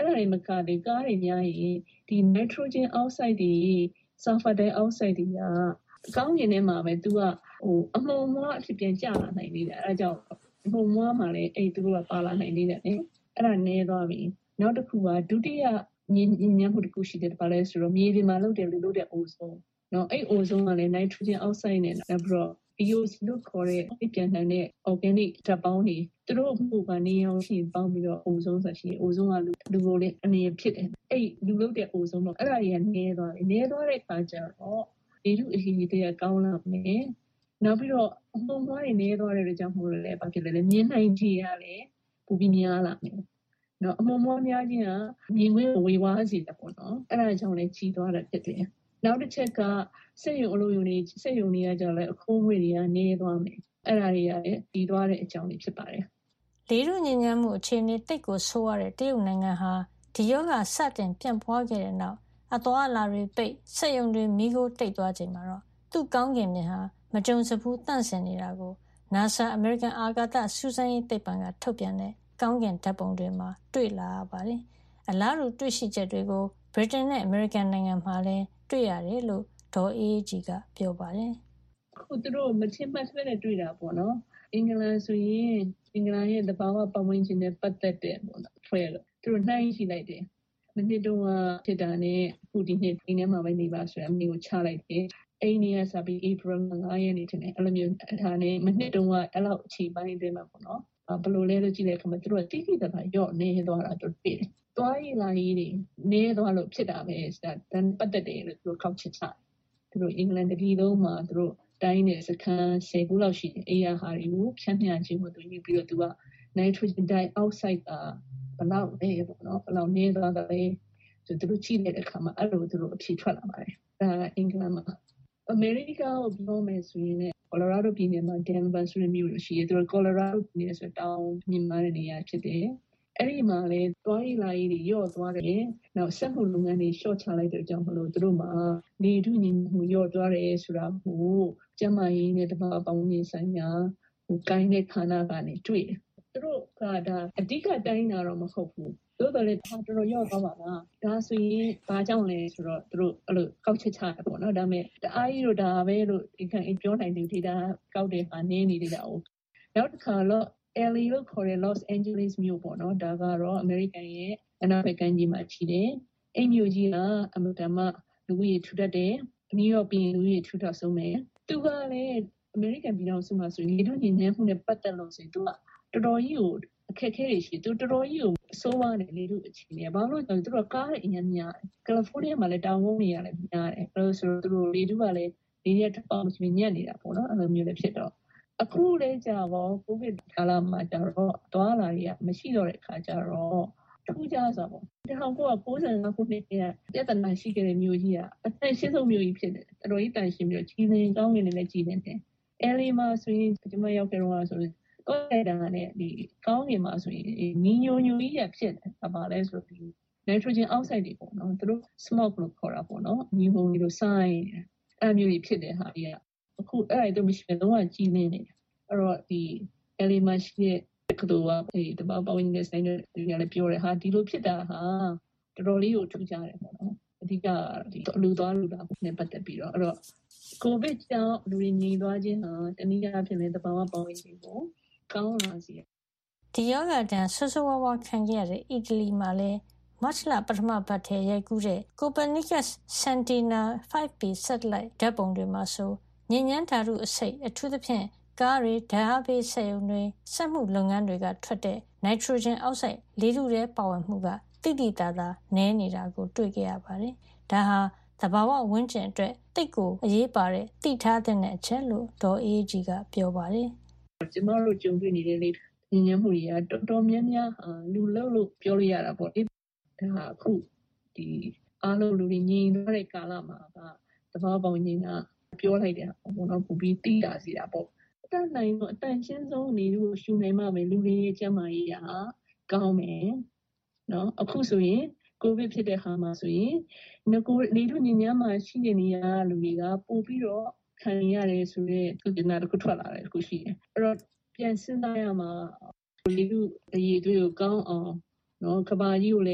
အဲ့ဒါတွေမကသေးကားတွေများရင်ဒီ nitrogen oxide တွေ sulfur dioxide တွေကကောင်းကင်ထဲမှာပဲသူကဟိုအမှုန်မွားအဖြစ်ပြန်ကျလာနိုင်သေးတယ်အဲ့ဒါကြောင့်အမှုန်မွားမှာလည်းအဲ့သူတို့ကပါလာနိုင်သေးတယ်အဲ့ဒါနည်းသွားပြီနောက်တစ်ခုကဒုတိယညဉ့်ညံ့မှုတစ်ခုရှိတယ်ဘာလဲဆိုတော့မြေပြင်မှာလုပ်တယ်လို့လုပ်တဲ့ ozone เนาะအဲ့ ozone ကလည်း nitrogen oxide နဲ့နောက်ပြီးတော့ E O C လို့ခေါ်တဲ့ပြန်နိုင်တဲ့ organic ဓာတ်ပေါင်းတွေသူတို့မှုကနေအောင်ရှိပေါင်းပြီးတော့ ozone ဆိုရှိ ozone ကလူလူကိုလည်းအနေဖြစ်တယ်အဲ့လူလုပ်တဲ့ ozone တော့အဲ့ဒါတွေကနည်းသွားတယ်နည်းသွားတဲ့အခါကျတော့ဒီလူအကြီးကြီးတွေကကောင်းလာမယ်နောက်ပြီးတော့အမှုန်မွားတွေနည်းသွားတဲ့ကြောင့်မို့လို့လည်းဘာဖြစ်လဲလဲမြင်နိုင်ကြရလဲပူပြီးများလာမယ်နော်အမှုန်မွားများခြင်းကမြင်ခွင့်ဝေဝါးစေတယ်ပေါ့နော်အဲ့ဒါကြောင့်လည်းကြီးသွားတာဖြစ်တယ်နောက်တစ်ချက်ကစက်ရုံအလုပ်ရုံတွေစက်ရုံတွေကကြောင့်လည်းအခိုးငွေတွေကနည်းသွားမယ်အဲ့ဒါတွေကလည်းကြီးသွားတဲ့အကြောင်းတွေဖြစ်ပါတယ်လေထုညဉ့်ညမ်းမှုအခြေအနေတိတ်ကိုဆိုးရတဲ့တရုတ်နိုင်ငံဟာဒီရောဂါစတင်ပြန့်ပွားခဲ့တဲ့နောက်အသွားအလာတွေပိတ်စက်ရုံတွေမီးခိုးတိတ်သွားချိန်မှာတော့သူ့ကောင်းကင်မြင်ဟာမကြုံစဘူးတန့်စင်နေတာကို NASA အမေရိကန်အာကာသစူးစမ်းရေးသိပ္ပံကထုတ်ပြန်တဲ့ကောင်းကင်ဓာတ်ပုံတွေမှာတွေ့လာရပါတယ်။အလားတူတွေ့ရှိချက်တွေကိုဗြိတိန်နဲ့အမေရိကန်နိုင်ငံမှာလည်းတွေ့ရတယ်လို့ဒေါ်အေးကြီးကပြောပါတယ်။အခုသူတို့မချင်မှတ်ပဲနဲ့တွေ့တာပေါ့နော်။အင်္ဂလန်ဆိုရင်အင်္ဂလန်ရဲ့သဘာဝပတ်ဝန်းကျင်နဲ့ပတ်သက်တဲ့ပေါ့နော်။ဖွဲ့လို့သူတို့နှိုင်းရှိလိုက်တယ်။မနစ်တော့ဖြစ်တာနဲ့အခုဒီနှစ်အိမ်ထဲမှာပဲနေပါဆိုရအမျိုးချလိုက်တယ်။အိမ်နေရစပြီး April ၅ရက်နေ့ထင်တယ်အဲ့လိုမျိုးဒါနဲ့မနစ်တော့အဲ့လောက်အချိန်ပိုင်းအတွင်းမှာပေါ့နော်ဘယ်လိုလဲလို့ကြည့်တဲ့အခါမှာသူတို့တိတိတခါရော့နေသွားတာတို့တွေ့တယ်။သွားရည်လာရည်တွေနေသွားလို့ဖြစ်တာပဲဒါတန်ပတ်သက်တယ်လို့သူတို့ကောက်ချက်ချတယ်။သူတို့အင်္ဂလန်တပြည်လုံးမှာသူတို့တိုင်းနဲ့စခန်းဆယ်ခုလောက်ရှိတယ်။အေးရဟာတွေကိုဖြန့်ဖြန့်ခြင်းကိုသူယူပြီးတော့သူက nitrogen dioxide ကဘယ်လောက်လဲပေါ့နော်ဘယ်လောက်နေသွားတယ်လဲဆိုသူတို့ကြည့်တဲ့အခါမှာအဲ့လိုသူတို့အဖြေထွက်လာပါတယ်။ဒါကအင်္ဂလန်မှာအမေရိကကိုပြောမယ်ဆိုရင်လည်း Colorado ပြည်နယ်မှာ Denver ဆိုတဲ့မြို့ရှိတယ်သူတို့ Colorado ပြည်နယ်ဆိုတောင်မြင့်မားတဲ့နေရာဖြစ်တယ်အဲ့ဒီမှာလည်းတွားရည်လာရည်တွေရော့သွားတယ်နောက်စက်မှုလုပ်ငန်းတွေရှော့ချလိုက်တဲ့အကြောင်းမလို့သူတို့မှာလေထုညစ်မှုရော့သွားတယ်ဆိုတာကိုကျန်းမာရေးနဲ့တဘာပေါင်းနေဆိုင်ရာဟိုကိုင်းတဲ့ဌာနကနေတွေ့တယ်သူတို့ကဒါအဓိကတိုင်းတာတော့မဟုတ်ဘူးသို့တော်လည်းတော်တော်ရော့သွားပါလားဒါဆိုရင်ဘာကြောင့်လဲဆိုတော့သူတို့အဲ့လိုကောက်ချက်ချတာပေါ့နော်ဒါပေမဲ့တအားကြီးတော့ဒါပဲလို့ဒီကပြောနိုင်တယ်ဒီဒါကောက်တဲ့ဟာနင်းနေတာ哦နောက်တစ်ခါတော့ L A လို့ခေါ်တဲ့ Los Angeles မြို့ပေါ့နော်ဒါကတော့အမေရိကန်ရဲ့အနောက်ဘက်ကမ်းခြေမှာရှိတယ်အဲ့မြို့ကြီးကအမေရိကန်မှာလူကြီးထူထပ်တယ်နယူးယောက်ပြည်လူကြီးထူထပ်ဆုံးပဲသူကလည်းအမေရိကန်ပြည်ထောင်စုမှာဆိုရင်ဒီလိုညဉ့်ညမ်းမှုနဲ့ပတ်သက်လို့ဆိုရင်သူကတော်တော်ကြီးကိုအခက်အခဲတွေရှိသူတော်တော်ကြီးကိုစိုးဝါးတယ်လေတို့အခြေအနေဘာလို့လဲဆိုတော့သူတို့ကားတွေအများများတယ်ကယ်လီဖိုးနီးယားမှာလည်းတောင်ကုန်းတွေရလည်းများတယ်အဲလိုဆိုတော့သူတို့လေတို့ကလည်းလေရက်တစ်ပေါက်မရှိညံ့နေတာပေါ့နော်အဲလိုမျိုးလည်းဖြစ်တော့အခုလည်းကြာတော့ကိုဗစ်ကာလမှာကျတော့သွားလာရမရှိတော့တဲ့အခါကျတော့ထူးခြားစွာပေါ့ဒီဟောင်းက၉၅ခုနှစ်ကပြဿနာရှိခဲ့တဲ့မျိုးကြီးကအသက်ရှင်းဆုံးမျိုးကြီးဖြစ်တယ်တော်တော်ကြီးတန်ရှင်းပြီးတော့ကြီးနေကောင်းနေလည်းကြီးနေတယ်အဲလီမှာဆိုရင်ဒီမှာရောက်ကြတော့ဆိုတော့အဲ့ဒါနဲ့ဒီကောင်းကင်မှာဆိုရင်ညီညိုညိုကြီးရဖြစ်တယ်ဘာလဲဆိုတော့ဒီ nitrogen oxide တွေပေါ့နော်သူတို့ smoke လို့ခေါ်တာပေါ့နော်ညီမုံကြီးတို့ဆိုင်းအဲ့မျိုးကြီးဖြစ်တဲ့ဟာကြီးကအခုအဲ့ဒါတို့မရှိဘဲတော့ကြီးနေနေအဲ့တော့ဒီ element ရှိတဲ့ကတော့ဒီတဘာပဝင်းနေတဲ့ဆိုင်တွေလည်းပြောတယ်ဟာဒီလိုဖြစ်တာဟာတော်တော်လေးကိုထူးခြားတယ်ပေါ့နော်အဓိကဒီလူသွားလူလာနဲ့ပတ်သက်ပြီးတော့အဲ့တော့ကိုဗစ်ကြောင့်လူတွေညီသွားခြင်းဟာတနည်းအားဖြင့်လည်းတဘာပဝင်းတွေကိုကောင်းလာစေဒီယောဂတန်ဆွဆွဝဝခံခဲ့ရတဲ့အီတလီမှာလည်းမတ်လပထမပတ်ထဲရိုက်ကူးတဲ့ Copernicus Sentinel 5 P satellite ဓာတ်ပုံတွေမှာဆိုညဉ့်ညမ်းဓာတုအဆိပ်အထူးသဖြင့်ကားတွေဓာတ်အားပေးစက်ရုံတွေစက်မှုလုပ်ငန်းတွေကထွက်တဲ့ nitrogen oxide လေထုထဲပါဝင်မှုကတိတိတသာနည်းနေတာကိုတွေ့ကြရပါတယ်။ဒါဟာသဘာဝဝန်းကျင်အတွက်တိတ်ကိုအရေးပါတဲ့သိထားတဲ့အချက်လို့ဒေါ်အေးကြီးကပြောပါတယ်။ကျမတို့ကြုံတွေ့နေတဲ့လေညဉ့်ညမ်းမှုတွေကတော်တော်များများလူလုံးလို့ပြောလို့ရတာပေါ့လေ။ဒါအခုဒီအားလုံးလူတွေညင်သွားတဲ့ကာလမှာကသဘာဝပေါင်းညင်ကပြောလိုက်တယ်ပေါ့နော်ပူပြီးတိတာစီတာပေါ့အတန်နိုင်တော့အတန်ရှင်းဆုံးနေလို့ရှူနိုင်မှပဲလူတွေရဲ့ကျန်းမာရေးဟာကောင်းမယ်နော်အခုဆိုရင်ကိုဗစ်ဖြစ်တဲ့ခါမှာဆိုရင်ငကိုလေထုညဉ့်ညမ်းမှာရှိတဲ့နေရာလူတွေကပို့ပြီးတော့ခံရတယ်ဆိုတော့သူကနာတစ်ခုထွက်လာတယ်အခုရှိတယ်အဲ့တော့ပြန်စဉ်းစားရမှာလေထုအရေးတွေကိုကောင်းအောင်နော်ကဘာကြီးကိုလည်း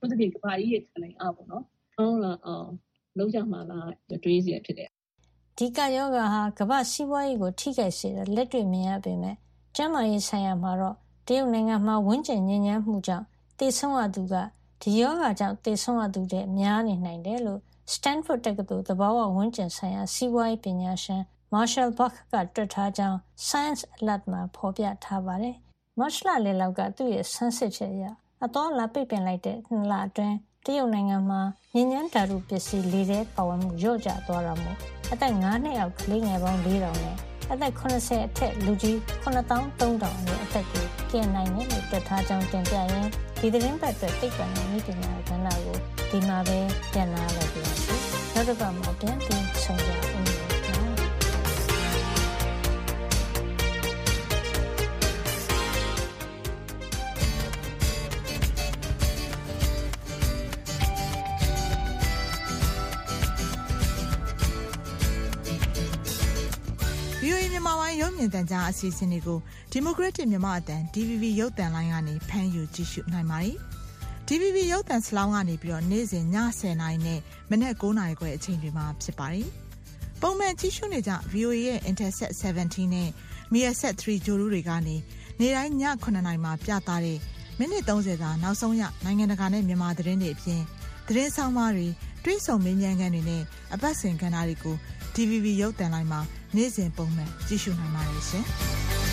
သူတကယ်ကဘာကြီးရဲ့ခံနိုင်အောင်ပေါ့နော်ကောင်းလာအောင်လုပ်ကြမှာလားတွေးစီဖြစ်တယ်ဒီကယောဂဟာကမ္ဘာစီးပွားရေးကိုထိခိုက်စေတဲ့လက်တွေ့မြင်ရပေမဲ့ကျန်းမာရေးဆိုင်ရာမှာတော့တရုတ်နိုင်ငံမှာဝန်းကျင်ညဉ့်ညမ်းမှုကြောင့်သေဆုံးရသူကဒီယောဂကြောင့်သေဆုံးရသူတွေများနေနိုင်တယ်လို့ Stanford တက္ကသိုလ်သဘာဝဝန်းကျင်ဆိုင်ရာစီးပွားရေးပညာရှင် Marshall Buck ကတွက်ထားကြောင်း Science Alert မှာဖော်ပြထားပါတယ်။ March လလယ်လောက်ကသူ့ရဲ့ဆန်းစစ်ချက်အရအသွားအလာပိတ်ပင်လိုက်တဲ့နှစ်လအတွင်းတရုတ်နိုင်ငံမှာညဉ့်ညမ်းဓာတုပစ္စည်းလေထဲပါဝင်မှုလျော့ကျသွားတာမို့အသက်၅နှစ်အောက်ကလေးငယ်ပေါင်း၄ထောင်နဲ့အသက်၇၀အထက်လူကြီး၇သောင်း၃ထောင်ရဲ့အသက်ကိုကျန်နိုင်တယ်လို့တွက်ထားကြောင်းတင်ပြရင်းဒီသတင်းပတ်အတွက်သိပ္ပံနဲ့နည်းပညာကဏ္ဍကိုဒီမှာပဲပြန်လာလိုက်ပါမယ်။နောက်တစ်ပတ်မှာပြန်ပြီးဆုံကြအောင်ဗွီအိုအေ မြန်မာပိုင်းရုပ်မြင်သံကြားအစီအစဉ်တွေကို Democratic မြန်မာအသံ D V B ရုပ်သံလိုင်းကနေဖမ်းယူကြည့်ရှုနိုင်ပါတယ်။ D V B ရုပ်သံစလောင်းကနေပြီးတော့နေ့စဉ်ညဆယ်နာရီနဲ့မနက်၉နာရီခွဲအချိန်တွေမှာဖြစ်ပါတယ်။ပုံမှန်ကြည့်ရှုနေကြ ဗွီအိုအေ ရဲ့ Intelsat ဆယ်ဗန်တီးနဲ့ Measat 3 ဂြိုလ်တုတွေကနေနေ့တိုင်းညခုနှစ်နာရီမှာပြသတဲ့မိနစ်သုံးဆယ်သာနောက်ဆုံးရနိုင်ငံတကာနဲ့မြန်မာသတင်းတွေအပြင်သတင်းဆောင်မတွေတွေးဆုံမေးမြန်းခန်းတွေနဲ့အပတ်စဉ်ကဏ္ဍတွေကို D V B ရုပ်သံလိုင်းမှာနေ့စဉ်ပုံမှန်ကြည့်ရှုနိုင်ပါတယ်ရှင်။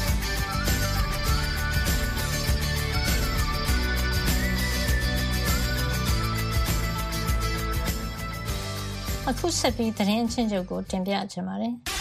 အခုဆက်ပြီးသတင်းချင်းချုပ်ကိုတင်ပြချင်ပါတယ်။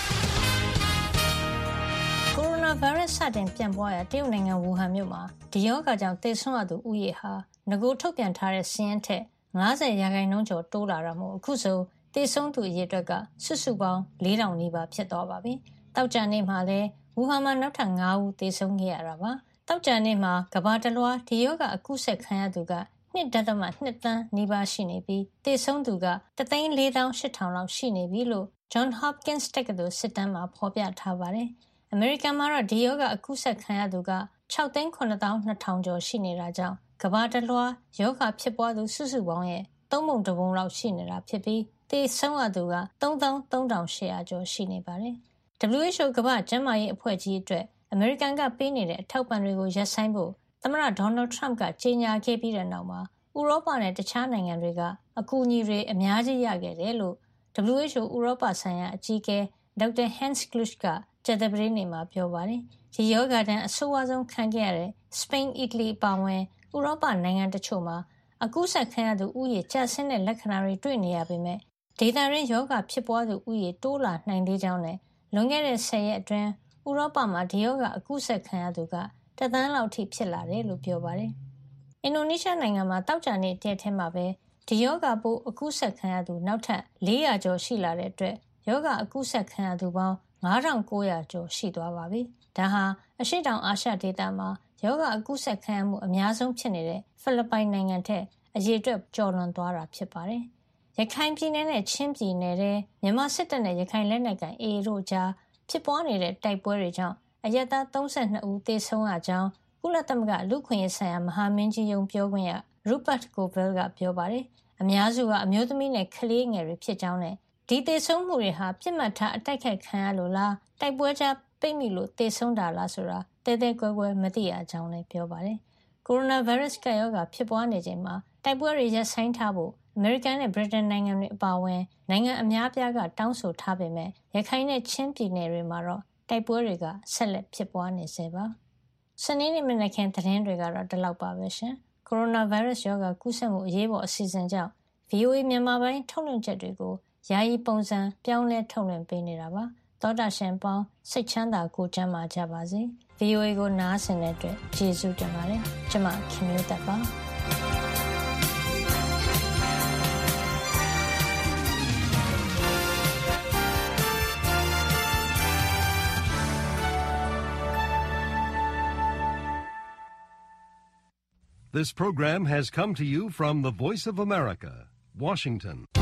ကိုရိုနာဗိုင်းရပ်စ်စတင်ပြန့်ပွားရာတရုတ်နိုင်ငံဝူဟန်မြို့မှာဒီရောဂါကြောင့်သေဆုံးရသူဦးရေဟာငကိုထုတ်ပြန်ထားတဲ့စာရင်းထက်၅၀ရာခိုင်နှုန်းကျော်တိုးလာတာမို့အခုဆိုသေဆုံးသူအရေအတွက်ကစုစုပေါင်း၄ထောင်နီးပါးဖြစ်သွားပါပြီ။တောက်ကြနေ့မှာလည်းဝူဟန်မှာနောက်ထပ်၅ဦးသေဆုံးခဲ့ရတာပါ။တောက်ကြနေ့မှာကမ္ဘာတလွှားဒီရောဂါအကုဆက်ခံရသူကနှစ်ဒသမနှစ်သန်းနီးပါးရှိနေပြီးသေဆုံးသူကတသိန်းလေးသောင်းရှစ်ထောင်လောက်ရှိနေပြီလို့ John Hopkins တက္ကသိုလ်စစ်တမ်းမှာဖော်ပြထားပါတယ်။ အမေရိကန်မှာတော့ဒီရောဂါအကုဆက်ခံရသူက၆သိန်းခုနှစ်သောင်းနှစ်ထောင်ကျော်ရှိနေတာကြောင့်ကမ္ဘာတလွှားရောဂါဖြစ်ပွားသူစုစုပေါင်းရဲ့သုံးပုံတစ်ပုံလောက်ရှိနေတာဖြစ်ပြီးသေဆုံးရသူကသုံးသောင်းသုံးထောင်ရှစ်ရာကျော်ရှိနေပါတယ်။ W H O ကမ္ဘာ့ကျန်းမာရေးအဖွဲ့ကြီးအတွက်အမေရိကန်ကပေးနေတဲ့အထောက်ပံ့တွေကိုရပ်ဆိုင်းဖို့သမ္မတဒေါ်နယ်ထရမ့်ကကြေညာခဲ့ပြီးတဲ့နောက်မှာဥရောပနဲ့တခြားနိုင်ငံတွေကအကူအညီတွေအများကြီးရခဲ့တယ်လို့ W H O ဥရောပဆိုင်ရာအကြီးအကဲဒေါက်တာ Hans Kluge ကကြာသပတေးနေ့မှာပြောပါတယ်။ဒီရောဂါဒဏ်အဆိုးဝါးဆုံးခံခဲ့ရတဲ့စပိန်၊အီတလီအပါအဝင်ဥရောပနိုင်ငံတချို့မှာအကူးစက်ခံရသူဦးရေကျဆင်းတဲ့လက္ခဏာတွေတွေ့နေရပေမဲ့ဒေသတွင်းရောဂါဖြစ်ပွားသူဦးရေတိုးလာနိုင်သေးကြောင်းနဲ့လွန်ခဲ့တဲ့ဆယ်ရက်အတွင်းဥရောပမှာဒီရောဂါအကူးစက်ခံရသူကတသန်းလောက်ထိဖြစ်လာတယ်လို့ပြောပါတယ်။အင်ဒိုနီးရှားနိုင်ငံမှာတောက်ကြနေ့တရက်ထဲမှာပဲဒီရောဂါပိုးအကူးစက်ခံရသူနောက်ထပ်လေးရာကျော်ရှိလာတဲ့အတွက်ရောဂါအကူးစက်ခံရသူပေါင်းငါးထောင်ကိုးရာကျော်ရှိသွားပါပြီ။ဒါဟာအရှေ့တောင်အာရှဒေသမှာရောဂါအကူးစက်ခံရမှုအများဆုံးဖြစ်နေတဲ့ဖိလစ်ပိုင်နိုင်ငံထက်အရေအတွက်ကျော်လွန်သွားတာဖြစ်ပါတယ်။ရခိုင်ပြည်နယ်နဲ့ချင်းပြည်နယ်ထဲမြန်မာစစ်တပ်နဲ့ရခိုင်လက်နက်ကိုင် အေအေ တို့ကြားဖြစ်ပွားနေတဲ့တိုက်ပွဲတွေကြောင့်အရပ်သားသုံးဆယ်နှစ်ဦးသေဆုံးရကြောင်းကုလသမဂ္ဂလူ့အခွင့်အရေးဆိုင်ရာမဟာမင်းကြီးရုံးပြောခွင့်ရ Rupert Colville ကပြောပါတယ်။အများစုကအမျိုးသမီးနဲ့ကလေးငယ်တွေဖြစ်ကြောင်းနဲ့ဒီသေဆုံးမှုတွေဟာပြစ်မှတ်ထားအတိုက်ခိုက်ခံရလို့လားတိုက်ပွဲကြားပိတ်မိလို့သေဆုံးတာလားဆိုတာတဲတဲကွဲကွဲမသိရကြောင်းလည်းပြောပါတယ်။ကိုရိုနာဗိုင်းရပ်စ်ကရောဂါဖြစ်ပွားနေချိန်မှာတိုက်ပွဲတွေရပ်ဆိုင်းထားဖို့အမေရိကန်နဲ့ဗြိတိန်နိုင်ငံတွေအပါအဝင်နိုင်ငံအများအပြားကတောင်းဆိုထားပေမဲ့ရခိုင်နဲ့ချင်းပြည်နယ်တွေမှာတော့တိုက်ပွဲတွေကဆက်လက်ဖြစ်ပွားနေစေပါ။စနေနေ့မနက်ခင်းသတင်းတွေကတော့ဒီလောက်ပါပဲရှင်။ကိုရိုနာဗိုင်းရပ်စ်ရောဂါကူးစက်မှုအရေးပေါ်အစီအစဉ်ကြောင့် V O A မြန်မာပိုင်းထုတ်လွှင့်ချက်တွေကိုယာယီပုံစံပြောင်းလဲထုတ်လွှင့်ပေးနေတာပါ။သောတာရှင်ပေါင်းစိတ်ချမ်းသာကိုယ်ကျန်းမာကြပါစေ။ V O A ကိုနားဆင်တဲ့အတွက်ကျေးဇူးတင်ပါတယ်။ကျွန်မခင်မျိုးသက်ပါ။ This program has come to you from the Voice of America, Washington.